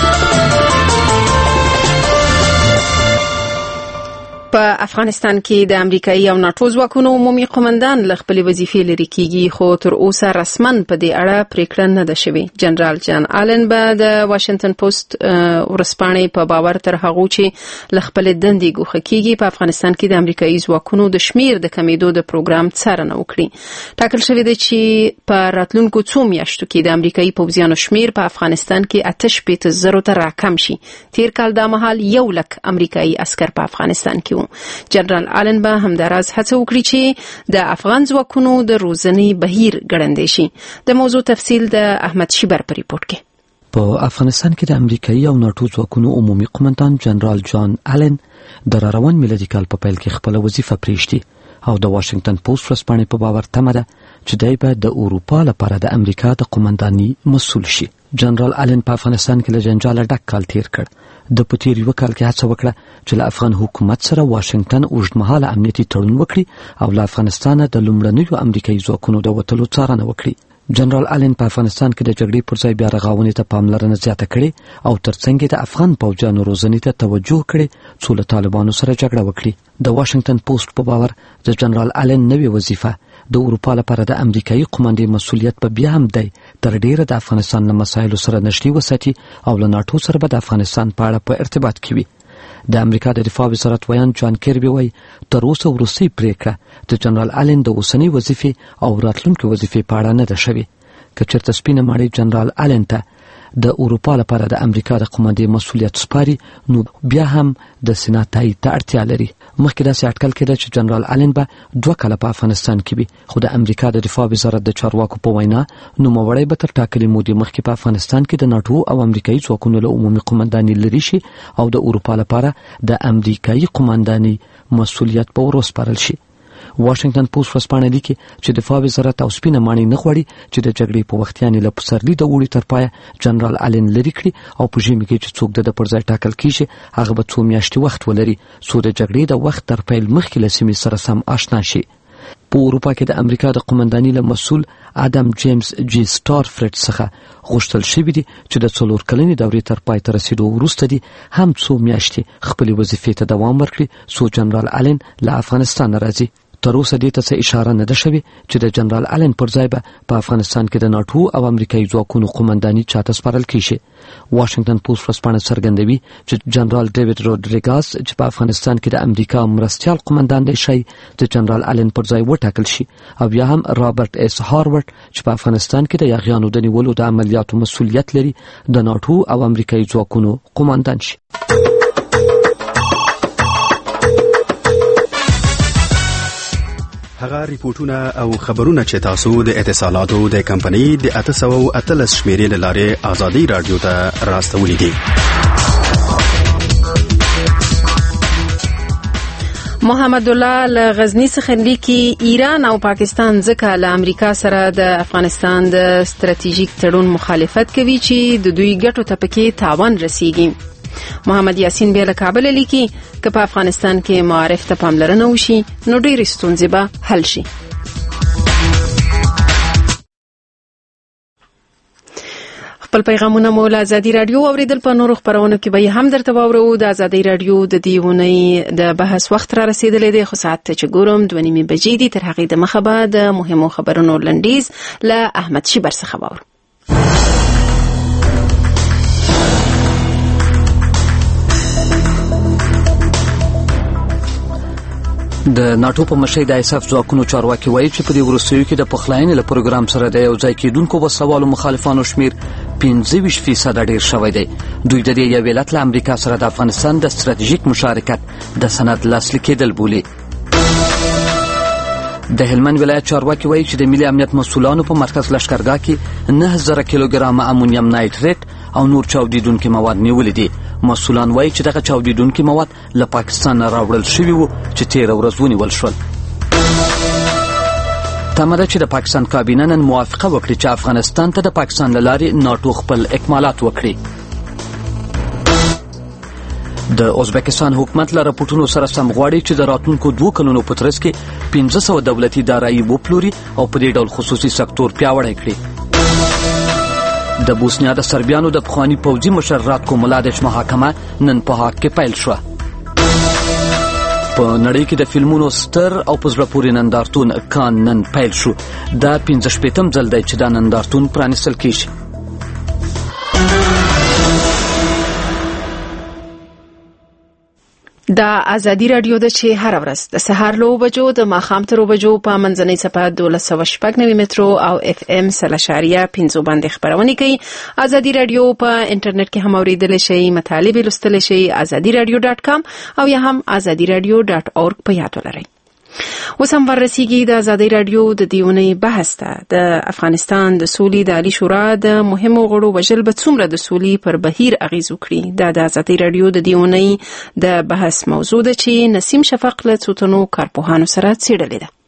S1: په افغانستان کې د امریکایي او ناتو ځواکونو عمومي قومندان له خپلې وظیفې لرې کیږي خو تر اوسه رسما په دې اړه پریکړه نه ده شوې. جنرال جان آلن به د واشنګټن پوسټ ورځپاڼې په باور تر هغو چې له خپلې دندې ګوښه کیږي په افغانستان کې د امریکایي ځواکونو د شمیر د کمیدو د پروګرام څارنه وکړي. ټاکل شوې ده چې په راتلونکو 2 میاشتو کې د امریکایي پوځیانو شمیر په افغانستان کې 88,000 ته راکم شي. تیر کال دا مهال 100,000 امریکایي عسکر په افغانستان کې. جنرال آلن به همداراز هڅه وکړي چې د افغان ځواکونو د روزنې بهیر ګړندی شي. د موضوع تفصیل د احمد شیبر په ریپورت کې.
S4: په افغانستان کې د امریکایي او ناتو ځواکونو عمومي قومندان جنرال جان آلن د روان میلادي کال په پیل کې خپل وظیفه پریږدي او د واشنګټن پوسټ ورځپاڼې په باور تمه ده چې دی به د اروپا لپاره د امریکا د قومنداني مسؤل شي. جنرال آلن په افغانستان کې له جنجاله ډک کال تیر کړ. د په تیر یو کال کې هڅه وکړه چې له افغان حکومت سره واشنګټن اوږدمهاله امنیتي تړون وکړي او له افغانستانه د لومړنیو امریکایي ځواکونو د وتلو څارنه وکړي. جنرال آلن په افغانستان کې د جګړې پر ځای بیا رغونې ته پاملرنه زیاته کړې او ترڅنګ د افغان پوځیانو روزنې ته توجه کړې څو له طالبانو سره جګړه وکړي. د واشنګټن پوسټ په باور د جنرال آلن نوې وظیفه د اروپا لپاره د امریکایي قومندې مسؤلیت په بیا هم دی تر ډیره د افغانستان له مسایلو سره نږدې وساتي او له ناتو سره به د افغانستان په اړه په ارتباط کې وي. د امریکا د دفاع وزارت ویان جان کیربي وایي تر اوسه وروستۍ پریکړه د جنرال آلن د اوسنۍ وظیفې او راتلونکې وظیفې په اړه نه ده شوې. که چېرته سپینه ماڼۍ جنرال آلن ته د اروپا لپاره د امریکا د قومندې مسؤلیت سپاري نو بیا هم د سېنات تایید ته اړتیا لري. مخکې داسې اټکل کېده چې جنرال آلن به 2 کاله په افغانستان کې وي خو د امریکا د دفاع وزارت د چارواکو په وینا نوموړی به تر ټاکلې مودې مخکې په افغانستان کې د ناټو او امریکایي ځواکونو له عمومي قومندانۍ لرې شي او د اروپا لپاره د امریکایي قومندانۍ مسؤلیت به وروسپارل شي. واشنګټن پوسټ ورځپاڼه لیکي چې دفاع وزارت او سپینه ماڼۍ نه غواړي چې د جګړې په وخت یعنې له پسرلي د اوړي تر پایه جنرال آلن لرې کړي او په ژمي کې چې څوک د پر ځای ټاکل کیږي هغه به 2 میاشتې وخت ولري څو د جګړې د وخت تر پیل مخکې له سیمې سره سم آشنا شي. په اروپا کې د امریکا د قومندانۍ له مسؤل ادم جیمز جی سټارفرډ څخه غوښتل شوي دي چې د 4 کلنې دورې تر پای ته رسیدو وروسته دي هم 2 میاشتې خپلې وظیفې ته دوام ورکړي څو جنرال آلن له افغانستان راځي. تر اوسه دې ته څه اشاره نه ده شوې چې د جنرال آلن پر ځای به په افغانستان کې د ناټو او امریکایي ځواکونو قومنداني چاته سپارل کیږي. واشنګټن پوسټ ورځپاڼه څرګندوي چې جنرال ډیوډ روډریګاس چې په افغانستان کې د امریکا مرستیال قومندان دی شي د جنرال آلن پر ځای وټاکل شي او یا هم رابرټ اس هاروارد چې په افغانستان کې د یاغیانو د نیولو د عملیاتو مسؤلیت لري د ناټو او امریکایي ځواکونو قومندان شي.
S17: هغه ریپورتونه او خبرونه چې تاسو د اتصالاتو د کمپنۍ د 813 شمیرې له لارې آزادي رادیو ته راستولې دي.
S1: محمد الله له غزنی څخه لیکي ایران او پاکستان ځکه له امریکا سره د افغانستان د ستراتیژیک تړون مخالفت کوي چې د دوی ګټو ته پکې تاوان رسیږي. محمد یاسین بیا له کابل لیکي که په افغانستان کې معارف ته پاملرنه وشي نو ډېرې ستونزې به حل شي. خپل پیغامونه مو له ازادي رادیو اوریدل په نورو خبرونو کې به هم درته واورو. د ازادي رادیو د دیونی د بحث وخت را رسیدلې دی، خو ساعت ته چې ګورم 2:30 بجې دي. تر هغې د مخه به د مهمو خبرونو لنډیز له احمد شیبر څخه واورو.
S4: د ناتو په مشرۍ د ایساف ځواکونو چارواکي وایي چې په دې وروستیو کې د پخلاینې له پروګرام سره د یو ځای کېدونکو وسوالو مخالفانو شمیر 25% ډېر شوی دی. دوی د دې یو ولایت له امریکا سره د افغانستان د ستراتیژیک مشارکت د سند لاسلیک کېدل بولي. د هلمند ولایت چارواکي وایي چې د ملي امنیت مسؤلانو په مرکز لشکرګاه کې 9000 کیلوګرام امونیم نایتریت او نور چاودیدونکي مواد نیولې دي. مسؤلان وایي چې دغه چاودیدونکي مواد له پاکستان راوړل شوي وو چې 13 ورځ ونیول شول. تمه ده چې د پاکستان کابینه نن موافقه وکړي چې افغانستان ته د پاکستان له لارې ناتو خپل اکمالات وکړي. د ازبکستان حکومت له راپورټونو سره سم غواړي چې د راتلونکو 2 کلونو په ترڅ کې 1500 دولتي دارایي وپلوري او په دې ډول خصوصي سکتور پیاوړی کړي. د بوسنیا د سربیانو د پخوانی پوځي مشر راتکو ملادچ محاکمه نن په هاګ کې پیل شوه. په نړۍ کې د فلمونو ستر او په زړه پورې نندارتون کان نن پیل شو. دا 15 ځل دی چې دا نندارتون پرانیستل کیږي.
S1: دا ازادي رادیو د چې هر ورځ د سهار له 9 بجو د ماښام تر 9 بجو په منځنۍ صفحه 1290 مترو او اف ام 0.5 باندې خبرونه کوي. ازادي رادیو په انټرنیټ کې هم اوریدل شي، مطالب لوستل شي azadiradio.com او یا هم azadiradio.org په یاد ولرئ. اوس هم ورسیږي د ازادي رادیو د دیونی بحث ته. د افغانستان د سولې د عالی شورا د مهمو غړو وژل به څومره د سولې پر بهیر اغیز وکړي. دا د ازادي رادیو د دیونی د بحث موضوع ده چې نسیم شفق له څوتنو کارپوهانو سره څېړلې ده.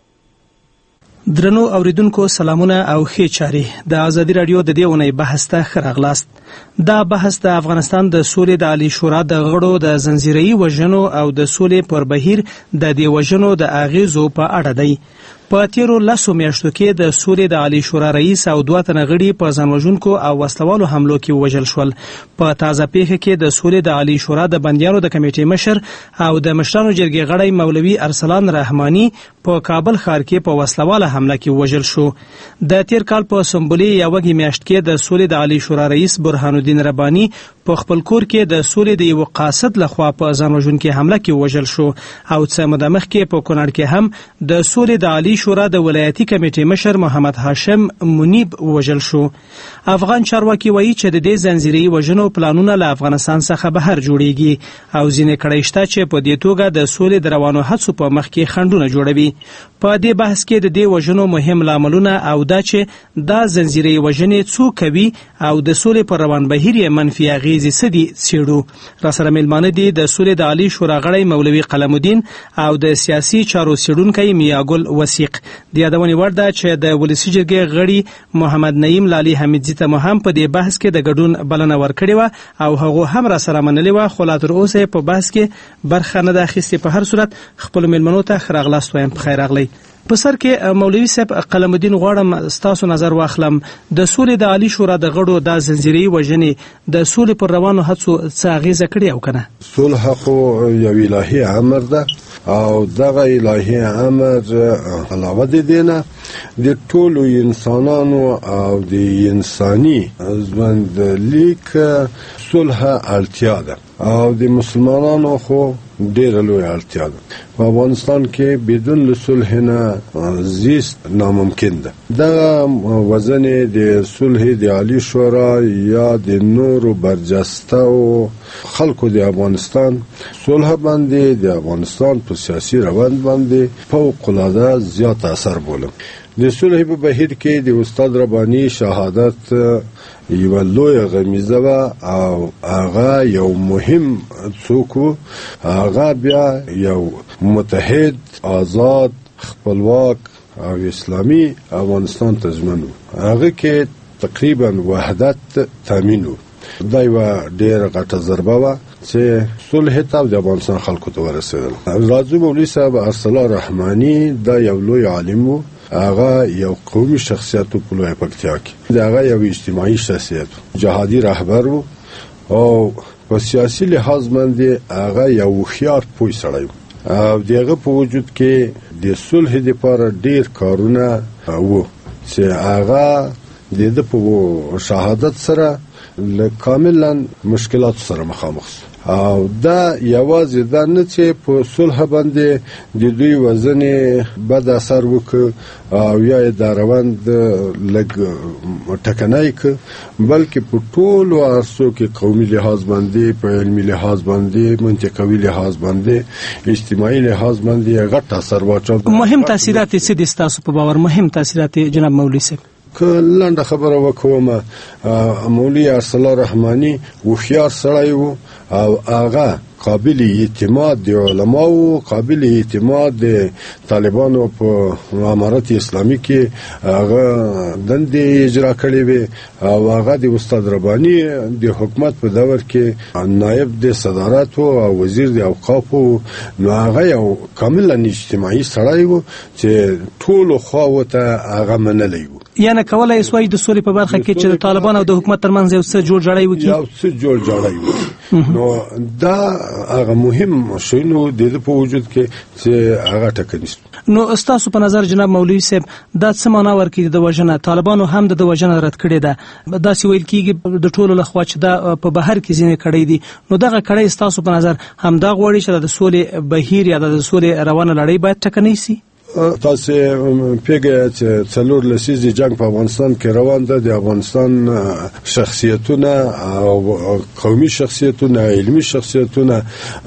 S16: درنو اوریدونکو سلامونه او ښې چارې. د ازادي رادیو د دیونی بحث ته ښه راغلاست. دا بحث د افغانستان د سولې د عالی شورا د غړو د زنجیري وژنو او د سولې پر بهیر د دې وژنو د اغیزو په اړه دی. په تیرو 10 میاشتو کې د سولې د عالی شورا رئیس او 2 تنه غړي په ځانوژونکو او وسلوالو حملو کې وژل شول. په تازه پیښه کې د سولې د عالی شورا د بندیانو د کمیټې مشر او د مشرانو جرګې غړی مولوي ارسلان رحماني په کابل ښار کې په وسلواله حمله کې وژل شو. د تیر کال په سمبولي یوګي میاشت کې د سولې د عالی شورا رئیس برهان الدین رباني په خپل کور کې د سولې د یو قاصد لخوا په ځانوژونکو حمله کې وژل شو او څه مده مخکې په کونړ کې هم د سولې د عالی شورا د ولایتي کمیټې مشر محمد هاشم منیب وژل شو. افغان چارواکي وایي چې د دې زنجیري وژنو پلانونه له افغانستان څخه بهر جوړیږي او ځینې کړي شته چې په دې توګه د سولې د روانو هڅو په مخ کې خنډونه جوړوي. په دې بحث کې د دې وژنو مهم لاملونه او دا چې دا زنجیري وژنې څوک کوي او د سولې پر روان بهیر یې منفي اغیزې څه دي څېړو. راسره میلمانه دي د سولې د عالی شورا غړی مولوي قلم الدین او د سیاسي چارو څېړونکی میاګل وثیق. د یادونې وړ ده چې د ولسی جرګې غړي محمد نعیم لالي حمیدزي ته هم په دې بحث کې د ګډون بلنه ورکړې و او هغه هم را سره منلې و، خو لا تر اوسه په بحث کې برخه نه اخیستې. په هر صورت خپل میلمنو ته خراغلاست وایم. په خیر راغلی. په سر کې مولوي صاحب قلم الدین غواړم ستاسو نظر واخلم. د سولې د عالی شورا د غړو د زنجیري وژنې د سولې پر روانو هڅو څه اغیزه کړې او کنه؟
S18: صلح خو یو الهي امر ده او دغه الهي امر علاوه د دینه د ټولو انسانانو او د انساني ژوند لیک صلح اړتیا ده او د مسلمانانو خو ډېره لویه اړتیا ده. په افغانستان کې بدون له صلح نه زیست ناممکن ده. دا وزن د صلح د عالی شورا یا د نورو برجسته او خلکو د افغانستان صلح باندې د افغانستان په سیاسي روند باندې فوق العاده زیات اثر بولم. د صلح په بهیر کې د استاد رباني شهادت یو لوی غمیزه و او هغه یو مهم څوک و. هغه بیا یو متحد آزاد خپلواک او اسلامی افغانستان تضمین و. هغه کې تقریبا وحدت تامین و. دا یو ډېر غټه ضربه و چې صلح ته د افغانستان خلکو ته ورسېدل. راځو مولوي صاحب ارسلا رحماني دا یو لوی عالم و. هغه یو قومي شخصیت په لوی پکتیا کې هغه یو اجتماعي شخصیت جهادي رهبر و او په سیاسي لحاظ باندې هغه یو خيار پوي سړی او دغه په وجود کې د صلح لپاره ډیر کارونه وو چې هغه د په شهادت سره کاملا مشکلات سره مخامخ او دا یوازې دا نه چې په صلح باندې د دوی وزن بد اثر وکړ او یا د روند لګ ټکنای ک بلکې په ټول ارسو کې قومي لحاظ باندې په علمي لحاظ باندې منطقوي لحاظ باندې اجتماعي لحاظ باندې غټ اثر واچو. مهم تاثیرات څه دي تاسو په باور؟ مهم تاثیرات جناب مولوي صاحب لنډه خبره وکوم. مولوي ارسلا رحماني وخيار سړی وو او هغه قابل اعتماد د علماو قابل اعتماد د طالبانو په امارت اسلامي کې هغه دندې اجرا کړې وي او هغه د استاد رباني د حکومت په دور کې نائب د صدارت او وزیر د اوقاف نو هغه یو کاملا اجتماعي سړی وو چې ټول خواو ته هغه منلی وو.
S16: یعنی کولای شوی د سولې په برخه کې چې د طالبانو او د حکومت ترمنځ یو څه جوړ جاړی وکړي. یو څه جوړ جاړی وکړي نو دا هغه مهم شی نو د په وجود کې چې هغه ټکنيست. نو استاسو په نظر جناب مولوي صاحب دا څه معنا ورکړي د وژنه طالبانو هم د وژنه رد کړي ده دا سی ویل کیږي د ټولو لخوا چې دا په بهر کې ځینې کړي دي نو دغه کړي استاسو په نظر هم دا غوړي چې د سولې بهیر یا د سولې روانه لړۍ باید ټکنۍ سي. تاسو پیګه چې څلور لسیزې جنگ په افغانستان کې روان ده. د افغانستان شخصیتونه او قومي شخصیتونه علمي شخصیتونه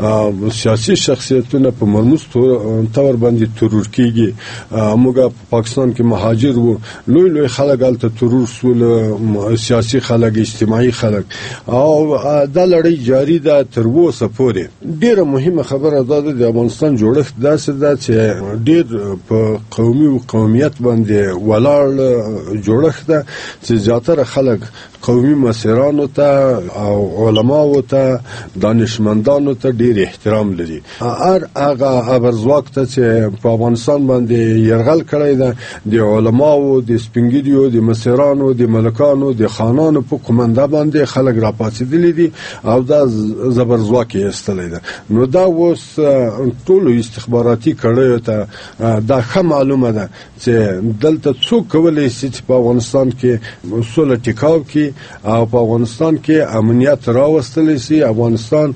S16: سیاسي شخصیتونه په مرموز تور باندې ترور کیږي. موږ په پاکستان کې مهاجر وو لوی لوی خلک الته ترور سول سیاسي خلک اجتماعي خلک او دا لړۍ جاری ده تر اوسه پورې. ډیره مهمه خبره ده د افغانستان جوړښت داسې ده چې ډیر په قومي او قومیت باندې ولاړ جوړښت ده چې زیاتره خلک قومي مسیرانو ته او علماو ته دانشمندانو ته ډیر احترام لري. هر هغه ابرزواک ته چې په افغانستان باندې يرغل کړی ده د علماو د سپینګیریو د مسیرانو د ملکانو د خانانو په قومنده باندې خلک راپاتېدلي دي او دا زبرزواک یې استلی ده. نو دا اوس ټول استخباراتي کړیو ته دا ښه معلومه ده چې دلته څوک کولی شي چې په افغانستان کې سوله ټیکاو کړي او په افغانستان کې امنیت راوستلی شي افغانستان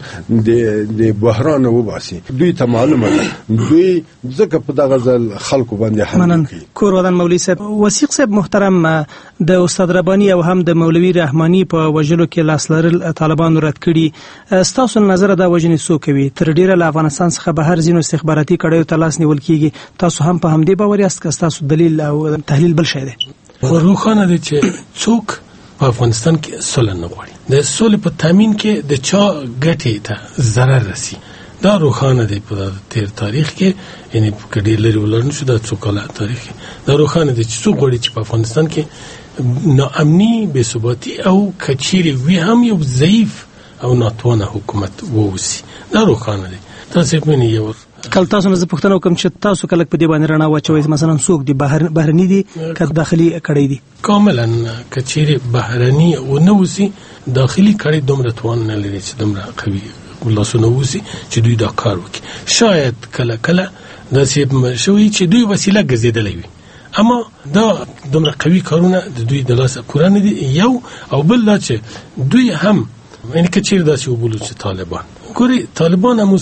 S16: د بحران وباسي. دوی ته معلومه ده دوی ځکه په دغه ځل خلکو باندې حمله کوي. کور ودان مولوي صاحب وثیق صاحب محترم د استاد رباني او هم د مولوي رحماني په وژلو کې لاس لرل طالبانو رد کړي. ستاسو نظر دا وژنې څوک کوي؟ تر ډیره له افغانستان څخه بهر ځینو استخباراتي کړیو ته لاس نیول کیږي. تاسو هم په همدې باور یاست که تاسو دلیل او تحلیل بل شي دی؟
S19: روښانه دي چې څوک په افغانستان کې صلح نه غواړي. د صلح په تامین کې د چا ګټې ته ضرر رسي دا روښانه دی په تیر تاریخ کې. یعنی په ډېر لري ولرنه شو د څو کاله تاریخ دا روښانه دی چې څوک غواړي چې په افغانستان کې ناامني بې ثباتي او کچيري وي هم یو ضعیف او ناتوانه حکومت ووسی. دا روښانه دی. تاسو په نه یو کله تاسو نه پوښتنه وکم چې تاسو کله په دې باندې رڼا واچوي مثلا څوک دی بهرني دي که داخلي کړی دي؟ کاملا کچيري بهرني او نو وسی داخلي کړی دومره توان نه لري چې دومره قوي ولاسونه وسی چې دوی دا کار وکړي. شاید کله کله دا سیب شوی چې دوی وسیله ګرځیدلې وي اما دا دومره قوي کارونه د دوی د لاسه پوره نه دي. یو او بل دا چې دوی هم یعنی کچيري داسې وبولو چې طالبان ګوري طالبان هم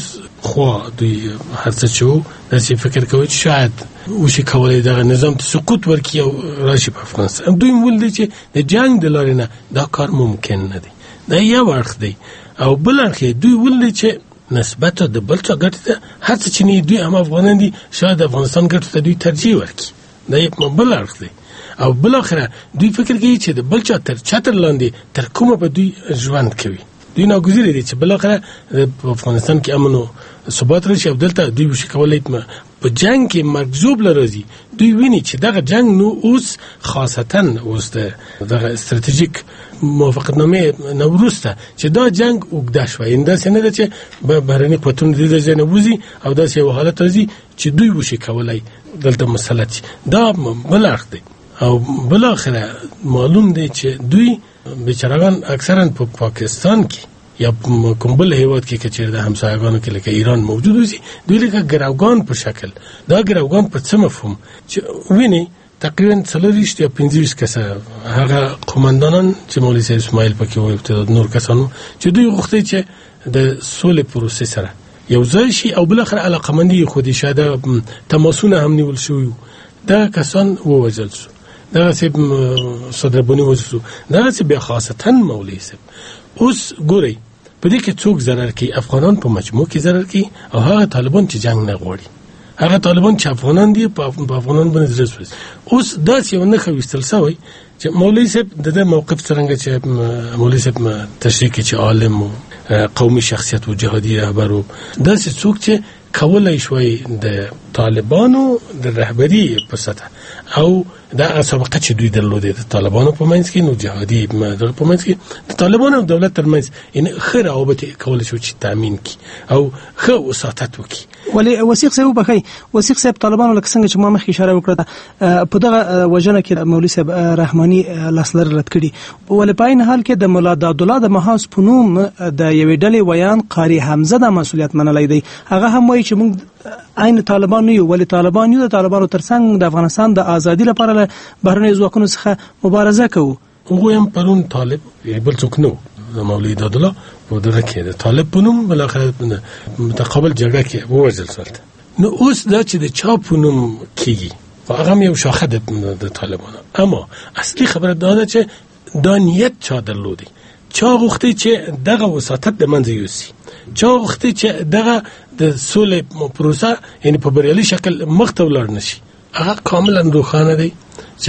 S19: خوا دوی هر څه چې داسې فکر کوي چې شاید وشي کولای دغه نظام ته سقوط ورکړي او راشي په افغانستان. دوی ولدي چې د جنگ د لارې نه دا کار ممکن نه دی. دا یو اړخ دی. او بل اړخ دوی ولدي چې نسبت د بل چا ګټې ته هر څه چې دوی هم افغانان دي شاید د افغانستان ګټو ته دوی ترجیح ورکړي. دا یو بل اړخ دی. او بل اخره دوی فکر کوي چې د بل چا تر چتر لاندې تر کومه به دوی ژوند کوي. دوی ناګزیره دي چې بل اخره په افغانستان کې امن او ثبات راشي او دلته دوی وشي کولای په جنگ کې مرګ لري. دوی ویني چې دغه جنگ نو اوس خاصتا اوس دغه استراتیژیک موافقتنامه نوروسته چې دا جنگ وګدا شوی. انده څنګه ده چې بهرني قوتونه د دې نه وځي او داسې یو حالت راځي چې دوی وشي کولای دلته مسلط دا بل اړخ دی. او بل اخره معلوم دی چې دوی بیچارهان اکثرا په پاکستان کې یا کوم بل هیواد کې چې د همسایگانو کې لکه ایران موجود وي دوی لکه ګراوګان په شکل. دا ګراوګان په څه مفهوم چې ویني تقریبا 30 یا 25 کسه هغه قومندانان چې مولوی سید اسماعیل پکې وو ابتدا نور کسانو چې دوی غوښتي چې د سولې پروسې سره یو ځای شي او بل اخر علاقمندي خو دې شاده تماسونه هم نیول شو. دا کسان ووجل شو. دا سه صدربونی وځو. دا سه بیا خاصتا مولوی سید اوس ګوري په دې کې څوک ضرر کوي. افغانان په مجموع کې ضرر کوي او هغه طالبان چې جنگ نه غواړي. هغه طالبان چې افغانان دي په افغانان باندې زړه. اوس دا څه نه خويستل سوی چې مولوی صاحب د موقف څنګه چې مولوی صاحب تشریح کې چې عالم او قومي شخصیت او جهادي رهبر او دا څوک چې کولای شوی د طالبانو د رهبری په سطح او دا سابقه چې دوی درلوده د طالبانو په منځ کې نو جهادي په منځ کې د طالبانو او دولت ترمنځ ان خیر اوبته کولای شو چې تامین کی او خو وساتت وکي.
S16: ولی وثیق صاحب بخي وثیق صاحب طالبانو لکه څنګه چې ما مخکې اشاره وکړه په دغه وجنه کې مولوی صاحب رحماني لاسلر رد کړي. ولې په عین حال کې د مولا عبدالله د محاس پنوم د یوې ډلې ویان قاری حمزه د مسؤلیت منلای دی. هغه هم وایي چې موږ عین طالبان نه یو ولی طالبان یو د طالبانو ترڅنګ د افغانستان د ازادي لپاره بهرنۍ ځواکونو څخه مبارزه کوو.
S19: هغه هم پرون طالب بل څوک نو د مولوی عبدالله په دغه کې د طالب پنوم بل اخر متقابل جګړه کې ووجل سلطه. نو اوس دا چې د چا پنوم کیږي هغه یو شاخه د طالبانو. اما اصلي خبره دا ده چې دا نیت چا درلودي. چا غوښتي چې دغه وساتت د منځ یوسي. چا غوښتي چې دغه د سولې پروسه یعنی په بریالي شکل مخ ته ولاړ نشي. هغه کاملا روښانه دی چې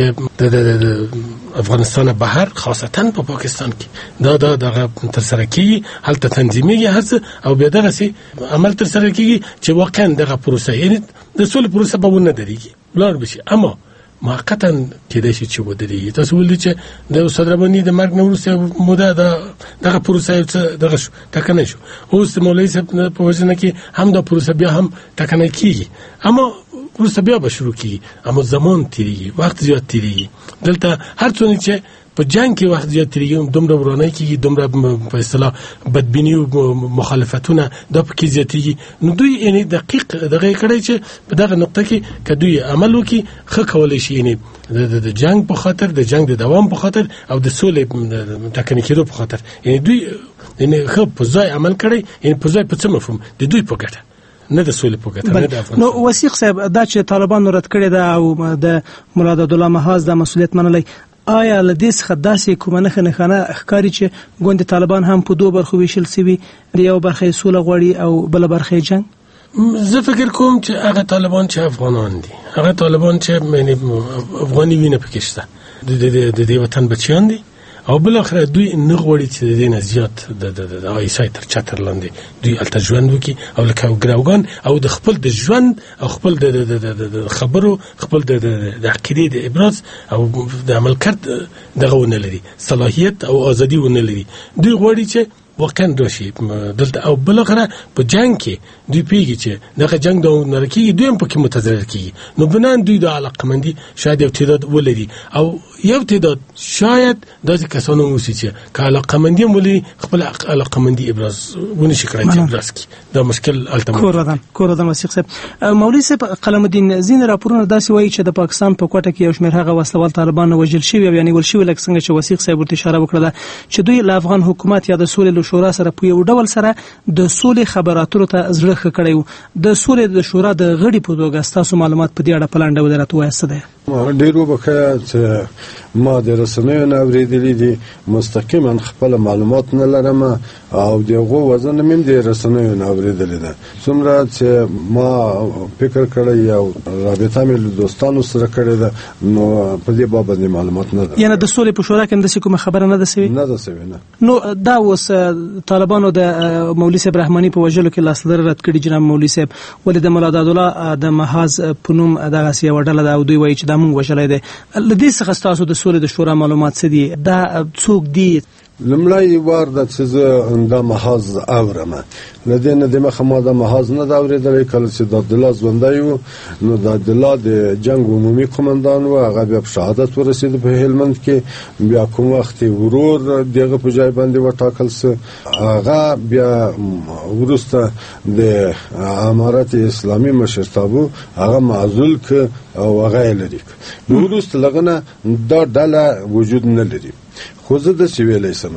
S19: د افغانستان بهر خاصتا په پاکستان کې دا دغه تر سره کیږي هلته تنظیمي هڅه او بیا دغه سي عمل تر سره کیږي چې واقعا دغه پروسه یعنی د سولې پروسه به ونه درېږي بلار بشي. اما موقتا کېدای شي چې ودرېږي. تاسو ولې چې د صدربني د مرګ نه وروسته موده دغه پروسه دغه ټکنه شو. اوس مولوی صاحب په وجنه کې هم دا پروسه بیا هم ټکنه کیږي. اما پروسه بیا به شروع کیږي. اما زمان تیریږي وخت زیات تیریږي. دلته هر څونه چې په جنگ کې وخت زیات تیریږي دومره ورانه کیږي دومره په اصطلاح بدبینی او مخالفتونه د پکې زیاتېږي. نو دوی یعنی دقیق دغه کړی چې په دغه نقطه کې کدوې عمل وکي خو کولای شي یعنی د جنگ په خاطر د جنگ د دوام په خاطر او د سولې تکنیکیرو په خاطر یعنی دوی یعنی خو په ځای عمل کړی یعنی په ځای په څه مفهوم د دوی په ګټه نه د سولې په ګټه نه د افغانستان.
S16: نو وثیق صاحب دا چې طالبانو رد کړی دا او د مولا عبدالله محاس د مسؤلیت منلای آیا لدې څخه داسې کومه نښه ښکاري چې ګوند طالبان هم په دوه برخو ویشل سوي یو برخه سوله غواړي او بل برخه جنگ؟
S19: زه فکر کوم چې هغه طالبان چې افغانان دي هغه طالبان چې افغاني وینه پکې شته د دې وطن بچیان دي او بل اخر دوی نه غواړي چې د دې نه زیات د آیسای تر چتر لاندې دوی الته ژوند وکړي او لکه ګراوګان او د خپل د ژوند او خپل د خبرو خپل د عقیدې د ابراز او د عمل کړ دغه ونه لري صلاحیت او ازادي ونه لري. دوی غواړي چې واقعا راشي دلته او بل اخر په جنگ کې دوی پیږي چې دغه جنگ د نرکې دوی هم پکې متضرر کیږي. نو بنان دوی د علاقمندي شاید یو تعداد ولري او یو تعداد شاید داسې کسانو اوسي چې که علاقمندي ولري خپل علاقمندي ابراز ونشي کړای چې ابراز کړي. دا مشکل الته
S16: کورودان وثیق صاحب. مولوي صاحب قلم الدین ځینې راپورونه داسې وایي چې د پاکستان په کوټه کې یو شمېر هغه وسلوال طالبان وژل شوي او یا نیول شوي، لکه څنګه چې وثیق صاحب ورته اشاره وکړه چې دوی له افغان حکومت یا د سولې له شورا سره په یو ډول سره د سولې خبراتو ته زړه ښه کړی و. د سولې د شورا د غړي په توګه ستاسو معلومات په دې اړه په لنډه ودرته وایي څه دی؟
S18: ډېر وبخښه چې ما د رسنیو نه اورېدلي دي، مستقیما خپل معلومات نه لرم او دغه وزن مې د رسنیو نه اورېدلې ده. څومره چې ما فکر کړی او رابطه مې له دوستانو سره کړې ده، نو په دې باب باندې معلومات نه ده.
S16: یعنی د سولې په شورا کې هم داسې کومه خبره نه ده سوې؟
S18: نه ده سوې نه.
S16: نو دا اوس طالبانو د مولوي صاحب رحماني په وژلو کې لاس لري رد کړي جناب مولوي صاحب، ولې د مولا عبدالله د محاذ په نوم دغه یوه ډله ده او دوی وایي چې دا موږ وژلی دی. له دې څخه ستاسو د سولې د شورا معلومات څه دي؟ دا څوک دي؟
S18: لمړی وار د چې زه دا محاذ اورم، له دې نه د مخه ما دا محاذ نه دا اورېدلی. کله چې د عبدالله ژوندی و نو د عبدالله د جنګ عمومي قمندان و، هغه بیا په شهادت ورسېد په هلمند کې. بیا کوم وخت ورور دغه په ځای باندې وټاکل سو، هغه بیا وروسته د امارت اسلامي مشرتابه هغه معزول ک او هغه لري. نو وروسته لغنه دا ډله وجود نه لري. خو زه د سویلې سم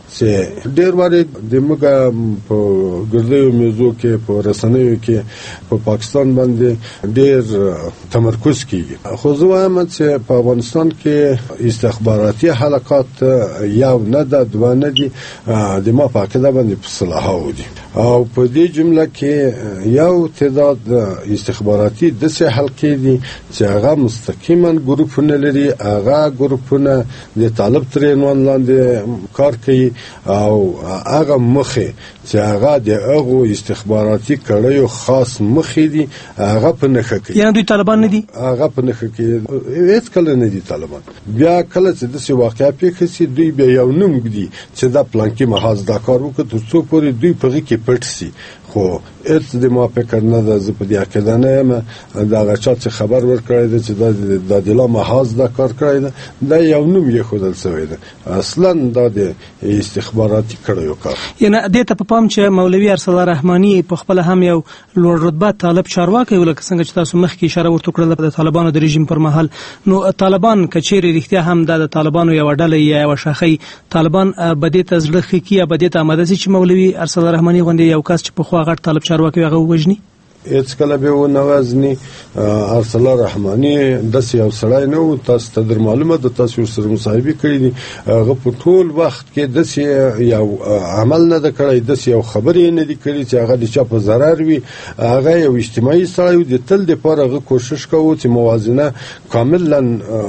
S18: چې ډېر واره د موږ په ګردیو میزو کې په رسنیو کې په پاکستان باندې ډېر تمرکز کیږي. خو زه وایم چې په افغانستان کې استخباراتي حلقات یو نه ده، دوه نه دي، د ما په عقیده باندې په صلاحو دي. او په دې جمله کې یو تعداد استخباراتي داسې حلقې دي چې هغه مستقیما ګروپونه لري، هغه ګروپونه د طالب تر عنوان لاندې کار کوي او هغه مخه چې هغه د هغه استخباراتي کړیو خاص مخې دي، هغه په نخښه کوي.
S16: یعنی دوی طالبان نه دي؟
S18: هغه په نخښه کوي، هیڅ کله نه دي طالبان. بیا کله چې داسې واقعیا پیښه شي، دوی بیا یو نوم ږدي چې دا پلانکي محاذ دا کار وکړي تر څو پورې دوی په هغې کې پټ شي. خو هیڅ د ما فکر نه ده، زه په دې عقیده نه یم. د هغه چا چې خبر ورکړی دی چې دا د عبدالله محاذ دا کار کړی ده، دا یو نوم یې ښودل شوی ده، اصلا دا د استخباراتي کړیو کار.
S16: یعنی دې ته په پام چې مولوي ارسل رحماني په خپله هم یو لوړ رتبه طالب چارواکی و، لکه څنګه چې تاسو مخکې اشاره ورته کړله د طالبانو د رژیم پر مهال. نو طالبان که چیرې رښتیا هم دا د طالبانو یوه ډله یا یوه شاخۍ، طالبان به دې ته زړه ښه کړي یا به دې ته اماده شي چې مولوي ارسل رحماني غوندې یو کس چې پخوا غټ طالب چارواکی هغه ووژني؟
S18: هیڅ کله به ونه وزني. ارسل رحماني داسې یو سړی نه و، تاسو ته در معلومه ده، تاسو سره مصاحبې کړې دي. هغه په ټول وخت کې داسې یو عمل نه ده کړی، داسې یو خبرې نه دي کړي چې هغه د چا په ضرر وي. هغه یو اجتماعي سړی و، د تل دپاره هغه کوشش کوو چې موازنه کاملا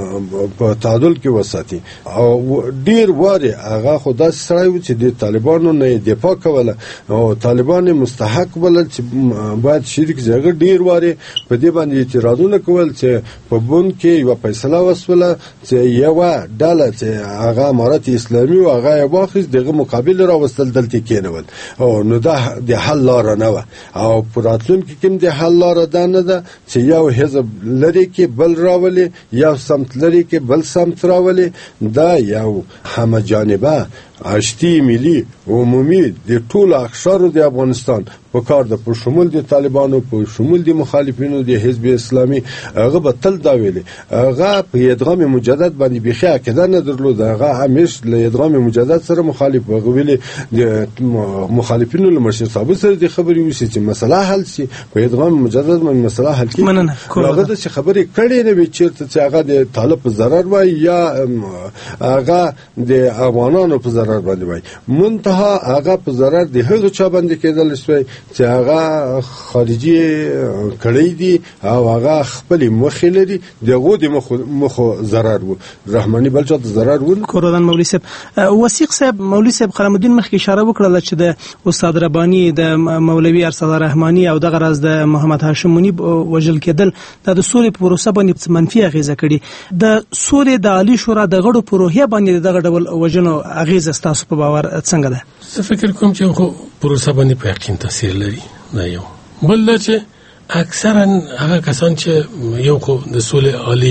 S18: په تعادل کې وساتي. او ډېر وارې هغه خو داسې سړی و چې د طالبانو نه یې دفاع کوله او طالبان یې مستحق بلل چې باید شریک ځای. ډېر وارې په دې باندې اعتراضونه کول چې په بون کې یو فیصله وسوله چې یو ډله چې هغه امارت اسلامي او هغه واخیست دغه مقابل راوستل دلته کېنول. او نو دا د حل لار نه و، او په راتلونکي کې د حل لار ده نه ده چې یو حزب لري کې بل راولي، یو سمت لري کې بل سمت راولي. دا یو همه جانبه اشتي ملي عمومي د ټولو اقشارو د افغانستان په کار ده، په شمول د طالبانو، په شمول د مخالفینو د حزب اسلامي. هغه به تل دا ویلي، هغه په ادغام مجدد باندې بیخي عقیده نه درلوده، هغه همیش له ادغام مجدد سره مخالف. هغه ویلي د مخالفینو له مشرتابه سره د خبرې وشي چې مسله حل شي، په ادغام مجدد باندې مسله حل کړي. هغه د خبرې کړي نه وي چیرته چې هغه د طالب په ضرر وای یا هغه د افغانانو په ضرر باندې وای. منتها هغه په ضرر د هغه چا باندې کېدل شوی چې هغه خارجي کړی دي او هغه خپل مخې لري، دغه د مخ ضرر و. رحماني بل چا ته ضرر و.
S16: کورودان مولوي صاحب وثیق صاحب، مولوي صاحب قلم الدین مخکې اشاره وکړه چې د استاد رباني، د مولوي ارسل رحماني او دغه راز د محمد هاشم منی وژل کېدل د سولې په پروسه باندې منفي اغیزه کړي. د سولې د عالی شورا د غړو په روحیه باندې دغه ډول وژنو اغیزه ستاسو په باور څنګه ده؟
S19: زه فکر کوم چې خو پروسه باندې په یقین تاثیر لري. دا یو بل دا چې اکثرا هغه کسان چې یو خو د سولې عالی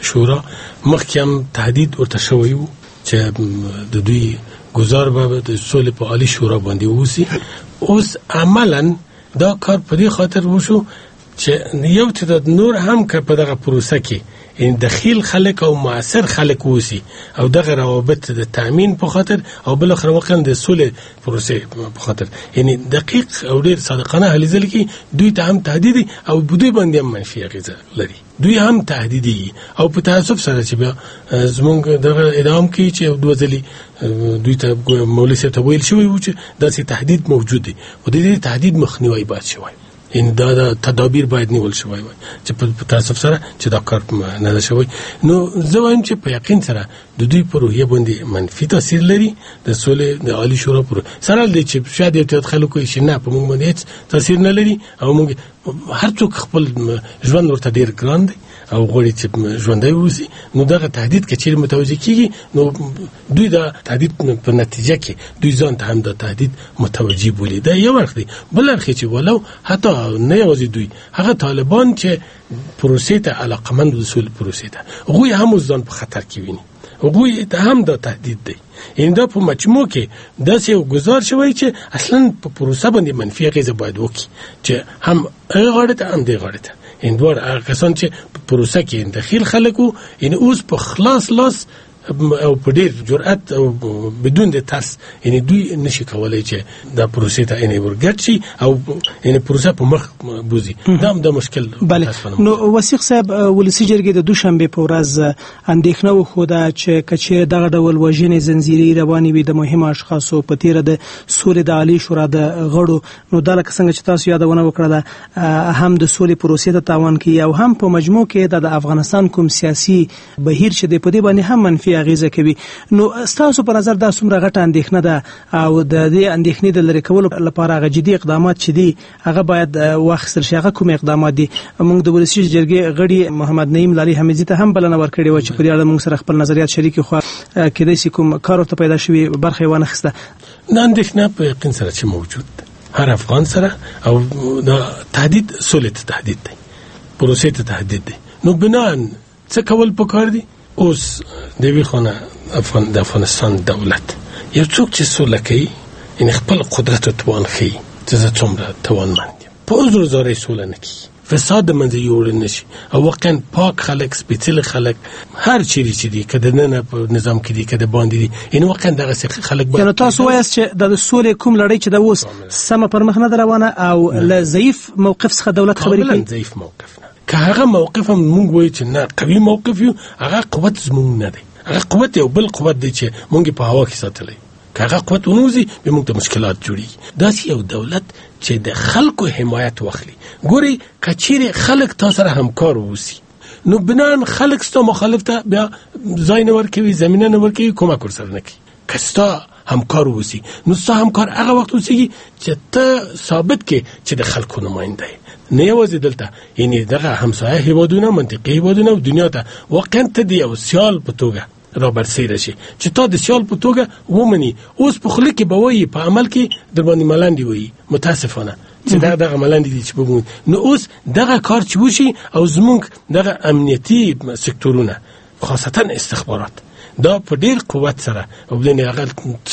S19: شورا مخکې هم تهدید ورته شوی و چې د دوی گزار به د سولې په عالی شورا باندې ووسی. اوس عملا دا کار په دې خاطر وشو چې یو تعداد نور هم که په دغه پروسه کې این دخیل خلک او مؤثر خلک ووسی او دغه روابط د تامین په خاطر او بل اخر واقعا د سولې پروسه په خاطر یعنی دقیق او ډیر صادقانه هلې ځل کې دوی ته هم تهدید او دوی باندې هم منفي اغیزه لري. دوی هم تهدیدي او په تاسف سره چې بیا زمونږ دغه ادام کې چې دوه ځلې دوی ته مولوی صاحب ته ویل شوی و چې داسې تهدید موجود دی او د دې تهدید مخنیوي باید شوی. این دا تدابیر باید نیول شوی وای چې په تاسف سره چې دا کار نه شوی. نو زه وایم چې په یقین سره د دوی په روحیه باندې منفي تاثیر لري د سولې د عالی شورا پر سره د چې شاید یو خلکو یې نه په موږ باندې هیڅ تاثیر نه لري او موږ هر څوک خپل ژوند ورته ډیر ګران دی او غوړي چې ژوندۍ ووسی. نو دغه تهدید کې چې متوجه کیږي نو دوی دا تهدید په نتیجه کې دوی ځان ته هم دا تهدید متوجه بولي. دا یو وخت دی. بل اخر چې ولو حتی نه یوازې دوی هغه طالبان چې پروسې ته علاقمند د سولې پروسې ته غوی هم ځان په خطر کې ویني غوی ته هم دا تهدید دی. این دا په مجموع کې داسې گزار شوی چې اصلا په پروسه باندې منفي اغیزه باید وکړي چې هم هغه غاړه ته هم دې غاړه ته این دوار هغه کسان چې په پروسه کې داخل خلکو این اوس په خلاص لاس او په ډیر جرأت او بدون د ترس یعنی دوی نشي کولای چې دا پروسې ته یعنی ورګټ شي او یعنی پروسه په مخ بوزي. دا د مشکل.
S16: بله نو وثیق صاحب ولسی جرګې د دوشنبه په ورځ اندېښنه وښوده چې کچې دغه ډول وژنې زنجیري روانې وي د مهمو اشخاصو په تیره د سولې د عالی شورا د غړو. نو دا لکه څنګه چې تاسو یادونه وکړه هم د سولې پروسې ته تاوان کوي او هم په مجموع کې د افغانستان کوم سیاسي بهیر چې د په دې باندې هم منفي اغیزه کوي. نو تاسو په نظر دا څومره غټه اندېښنه ده او د دې اندېښنې د لرې کولو لپاره هغه جدي اقدامات چې دي هغه باید واخیستل شي؟ هغه کوم اقدامات دي؟ موږ د ولسی جرګې غړي محمد نعیم لالي حمیدي ته هم بلنه ورکړې و چې په دې اړه موږ سره خپل نظریات شریک خو کېدای شي کوم کار ورته پیدا شوی برخه ونه خسته.
S19: نه اندېښنه په یقین سره چې موجود هر افغان سره او دا تهدید سولې ته تهدید دی پروسې ته تهدید دی. نو بنان څه کول پکار دي؟ اوس د وی خونه د افغانستان دولت یو څوک چې سوله کوي ان خپل قدرت او توان کوي چې زه څومره توانمند یم په اوزر زارې سوله نه کوي فساد منځ یوړل نشي او واقعا پاک خلک سپیڅلي خلک هر چیرې چې دي کده نه په نظام کې دي کده باندې دي ان واقعا دغه خلک
S16: یعنی تاسو وایاست چې د سولې کوم لړۍ چې د اوس سم پر مخ نه روانه او له ضعیف موقف څخه دولت خبرې کوي.
S19: ضعیف موقف نه که هغه موقف هم مونږ وایو چې نه قوي موقف یو هغه قوت زمونږ نه دی. هغه قوت یو بل قوت دی چې مونږ په هوا کې ساتلی. که هغه قوت ونوزي به مونږ ته مشکلات جوړي. داسې یو دولت چې د خلکو حمایت واخلي. ګوري کچېرې خلک تاسو سره همکار ووسی نو بنان خلک ستاسو مخالف ته بیا ځای نه ورکوي زمینه نه ورکوي کومک ورسره نه کوي. که ستاسو همکار ووسی نو ستاسو همکار هغه وخت وسیږي چې ته ثابت کې چې د خلکو نماینده یې نه یوازې دلته یعنی دغه همسایه هیوادونه منطقي هیوادونه او دنیا ته واقعا ته دی او سیال په توګه را برسېره شي چې تا د سیال په توګه ومني. اوس په خوله کې به وایي په عمل کې در باندې ملنډې وایي متاسفانه چې دغه ملنډې دي چې بګون. نو اوس دغه کار چې وشي او زمونږ دغه امنیتي سکتورونه خاصتا استخبارات دا په ډیر قوت سره او بلنې هغه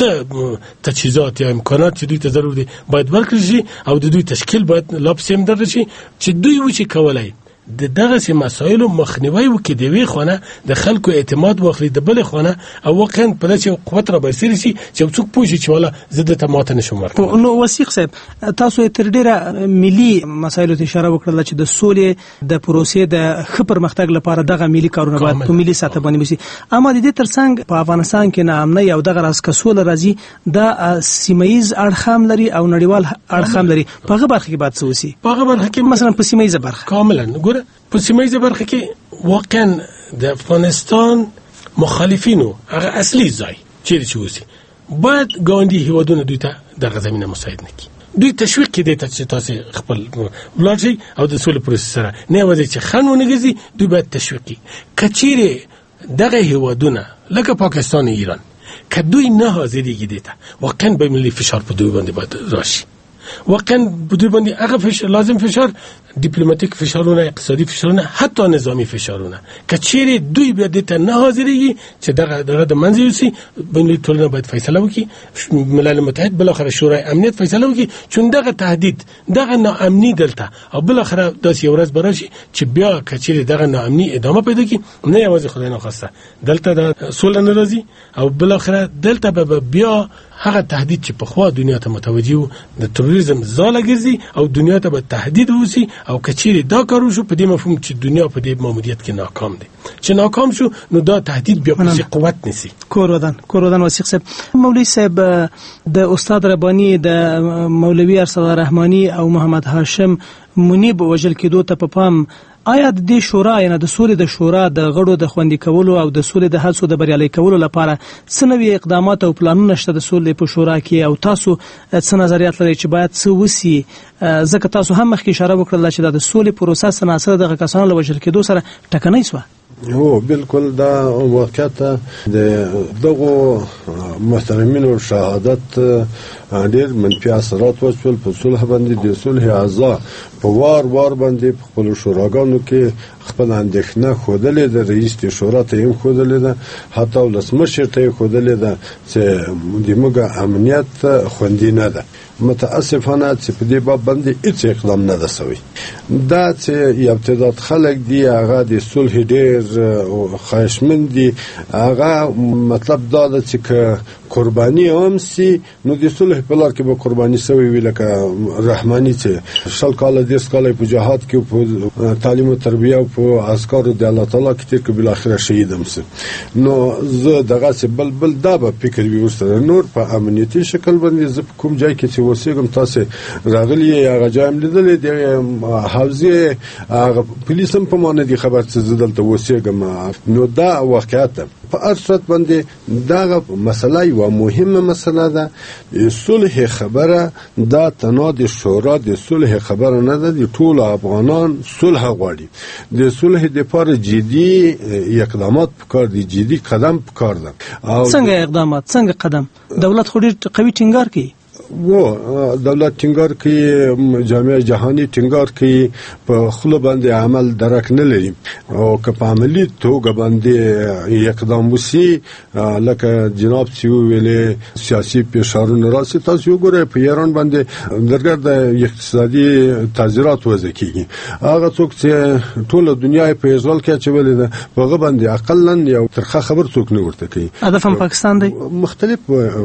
S19: تجهیزات یا امکانات چې دوی ته ضرور دي باید ورکړل شي او د دوی تشکیل باید لا پسې هم درته شي چې دوی وشي کولای د دغه مسایلو مخنیوي وکړي د وی خونه د خلکو اعتماد واخلي د بل خونه او واقعا په داسې قوت را برسېږي شي چې څوک پوه شي چې والا زه د ماته نشم ورکولی.
S16: نو وثیق صاحب تاسو تر ډیره ملي مسایلو ته اشاره وکړه چې د سولې د پروسې د ښه پرمختګ لپاره دغه ملي کارونه باید په ملي سطح باندې وشي. اما د دې ترڅنګ په افغانستان کې ناامنۍ او دغه راز کسوله راځي د سیمایي اړخ هم لري او نړیوال اړخ هم لري. په هغه برخه کې باید څه وشي؟
S19: په هغه برخه کې
S16: مثلا په سیمایي برخه
S19: کاملا ګوره په سیمایي برخه کې واقعا د افغانستان مخالفینو هغه اصلي ځای چیرې چې وسی باید ګاونډي هیوادونه دوی ته دغه زمينه مساعد نه کړي. دوی تشویق کړي ته چې تاسو خپل بلارشي او د سولې پروسې سره نه وځي چې خانونه غزي دوی باید تشویق کړي. کچېره دغه هیوادونه لکه پاکستان او ایران کدوې نه حاضرېږي دیته واقعا به ملي فشار په دوی باندې باید راشي واقعا بدوی باندې هغه لازم فشار دیپلماتیک فشارونه، اقتصادي فشارونه، حتی نظامی فشارونه که چیرې دوی بیا دې ته نه حاضرېږي چې دغه د منځ یوسي، بین ټولنه باید فیصله وکړي، ملل متحد بالاخره شورای امنیت فیصله وکړي، چون دغه تهدید دغه ناامني دلته او بالاخره داسې یو ورځ به راشي چې بیا که چیرې دغه ناامني ادامه پیدا کړي، نه یوازې خدای ناخواسته دلته د سوله نه راځي او بالاخره دلته به بیا هغه تهدید چې په خوا دنیا ته متوجه و د تروریزم زاله ګرځي او دنیا ته به تهدید وسی او کچيري دا کارو شو په دې مفهوم چې دنیا په دې ماموریت کې ناکام دي، چې ناکام شو نو دا تهدید بیا په قوت نسی.
S16: کورودان وثیق صاحب، مولوی صاحب د استاد ربانی، د مولوی ارسل رحمانی او محمد هاشم منیب وجل کېدو ته په پام، آیا د دې شورا یعنی د سولې د شورا د غړو د خوندي کولو او د سولې د هڅو د بریالي کولو لپاره څه نوي اقدامات او پلانونه شته د سولې په شورا کې، او تاسو څه نظریات لرئ چې باید څه وسی؟ ځکه تاسو هم مخکې اشاره وکړه چې د سولې پروسه سناسره د غکاسانو له وجل کېدو سره ټکنۍ سوه.
S18: هو بالکل دا واقعیت د دغه محترمینو شهادت ډېر منفي اثرات وشول په صلح باندې. د صلح اعضا په وار باندې په خپل شوراګانو کې خپل اندېښنه ښودلې ده، رئیس د شورا ته یې ښودلې ده، حتی ولسمشر ته یې ښودلې ده چې زموږ امنیت خوندي نه ده. متاسفانه چې په دې باب باندې هیڅ اقدام نه ده سوی. دا چې یو تعداد خلک دي هغه د صلح ډېر خواهشمند دي، هغه مطلب دا ده چې قرباني هم سي نو د صلح په لار کې به قرباني سوی وي، لکه رحماني چې 20 کاله 10 کاله په جهاد کې په تعلیم او تربیه او په عسکرو د الله تعالی کې تیر کې بل اخر شهید هم سي. نو زه دغه څه بل دا به فکر وي ورسره نور په امنیتي شکل باندې زه کوم ځای کې چې وسیګم تاسو راغلی هغه جام لیدل د حوزه هغه پولیسم په معنی دي خبر څه زدلته وسیګم. نو دا واقعیت په ارشد باندې دا مسله یو مهمه مسله ده. صلح خبره دا تنها د شورا د صلح خبره نه ده، د ټول افغانان صلح غواړي. د صلح لپاره جدي اقدامات پکار دي، جدي قدم پکار ده.
S16: څنګه اقدامات، څنګه قدم؟ دولت خو ډېر قوي ټینګار کوي،
S18: دولت ټینګار کوي، جامعه جهانی ټینګار کوي، په خله باندې عمل درک نه لري او که په عملی توګه باندې اقدام وسی لکه جناب چې ویلې سیاسي فشارونه راسي. تاسو وګورئ په ایران باندې درګرد اقتصادي تعزیرات وضع کیږي، هغه څوک چې ټول دنیا په اشغال کې اچولې ده هغه باندې اقلا یو ترخه خبر څوک نه ورته کوي.
S16: هدف هم پاکستان دی،
S18: مختلف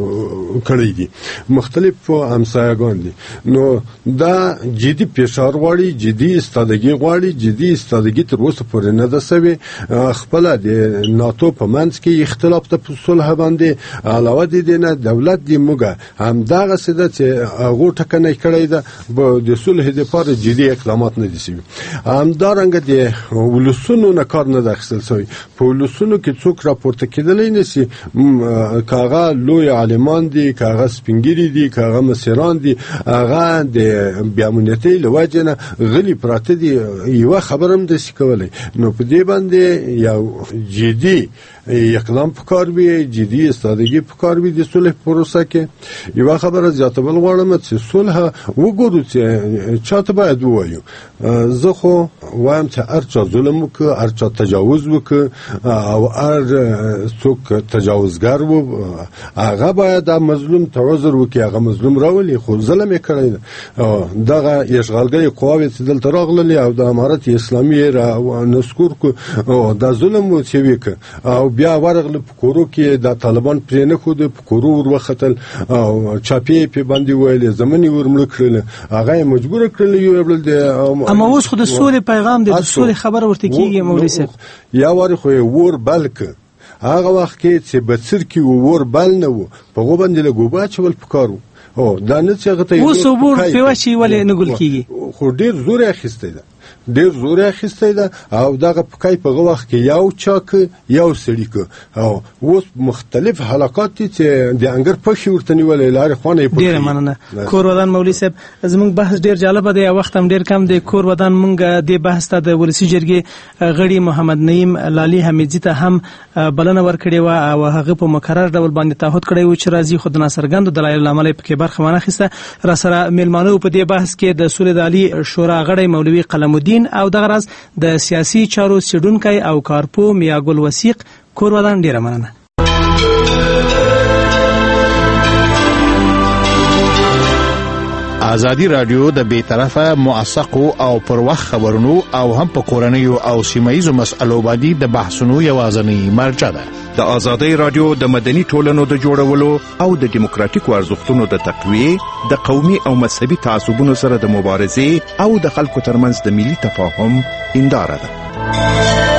S18: کړي دي، مختلف همسایگان دي. نو دا جدي فشار غواړي، جدي استادګي غواړي، جدي استادګي تر اوسه پورې نه ده سوي. خپل د ناتو په منځ کې اختلاف ته په صلح باندې علاوه دي نه دولت دی موږ هم دا غسه چې هغه ټکنه کړی ده د صلح لپاره جدي اقدامات نه دي سوي. هم دا رنګ دي ولسونو نه کار نه داخل سوي، په ولسونو کې څوک راپورته کېدلای نشي، کاغه لوی عالمان دي، کاغه سپینګری دي، کاغه مسیران دي، هغه د بیامونیتي لوجنه غلی پراته دي، یو خبرم د سکولای. نو په دې باندې یو جدي اقدام پکار وي، جدي استراتیژي پکار وي د صلح پروسه کې. یو خبره زیاتول غواړم چې صلح وګورو چې چاته باید وایو. زه خو وایم چې ارچا ظلم وکړي، ارچا تجاوز وکړي او ار څوک تجاوزګر وو هغه باید مظلوم تعذر وکړي، هغه مظلوم راولي، خو ظلم یې کړی دغه اشغالګری قواوې چې دلته راغلي او د امارت اسلامي را نسکور کو دا ظلم چې وکړي او بیا ورغله په کورو کې د طالبان پرې نه خو د کورو ور وختل او چاپی په باندې ویل زمونی ورمړ کړل، هغه مجبور کړل یو بل د
S16: اما اوس خو د سولې پیغام د سولې خبر ورته کیږي. مولوی صاحب
S18: یا وری خو ور بلک هغه وخت کې چې بڅر کې ور بل نه وو په غوبند له ګوبا چول پکارو او دا نه چې هغه ته
S16: اوس ور په واچي ولې نه ګل کیږي،
S18: خو ډیر زور اخیسته ده ډیر زور اخیستی ده او دغه پکای په وخت کې یو چاک یو سړی او اوس مختلف حلقات چې د انګر پښې ورته نیولې لارې خونه په
S16: ډیر مننه کور ودان مولوي صاحب زموږ بحث ډیر جالب دی وخت هم ډیر کم دی کور ودان مونږ د بحث ته د ولسی جرګې غړي محمد نعیم لالي حمیدزي ته هم بلنه ورکړې و او هغه په مقرر ډول باندې تعهد کړی و چې راځي خود ناصرګند دلایل لامل په کې برخه وانخسته را سره میلمانو په دې بحث کې د سولې د عالی شورا غړي مولوي قلم الدین او دغه راز د سیاسي چارو سیډونکو او کارپو میاګل وثیق کور ودان ډیر مننه
S20: ازادي رادیو د بیطرفه موثقو او پر وخت خبرونو او هم په کورنیو او سیمایي مسألو باندې د بحثونو یوازنی مرجع ده
S21: د ازادي رادیو د مدني ټولنو د جوړولو او د دیموکراتیکو ارزښتونو د تقویه د قومي او مذهبي تعصبونو سره د مبارزې او د خلکو ترمنځ د ملي تفاهم هنداره ده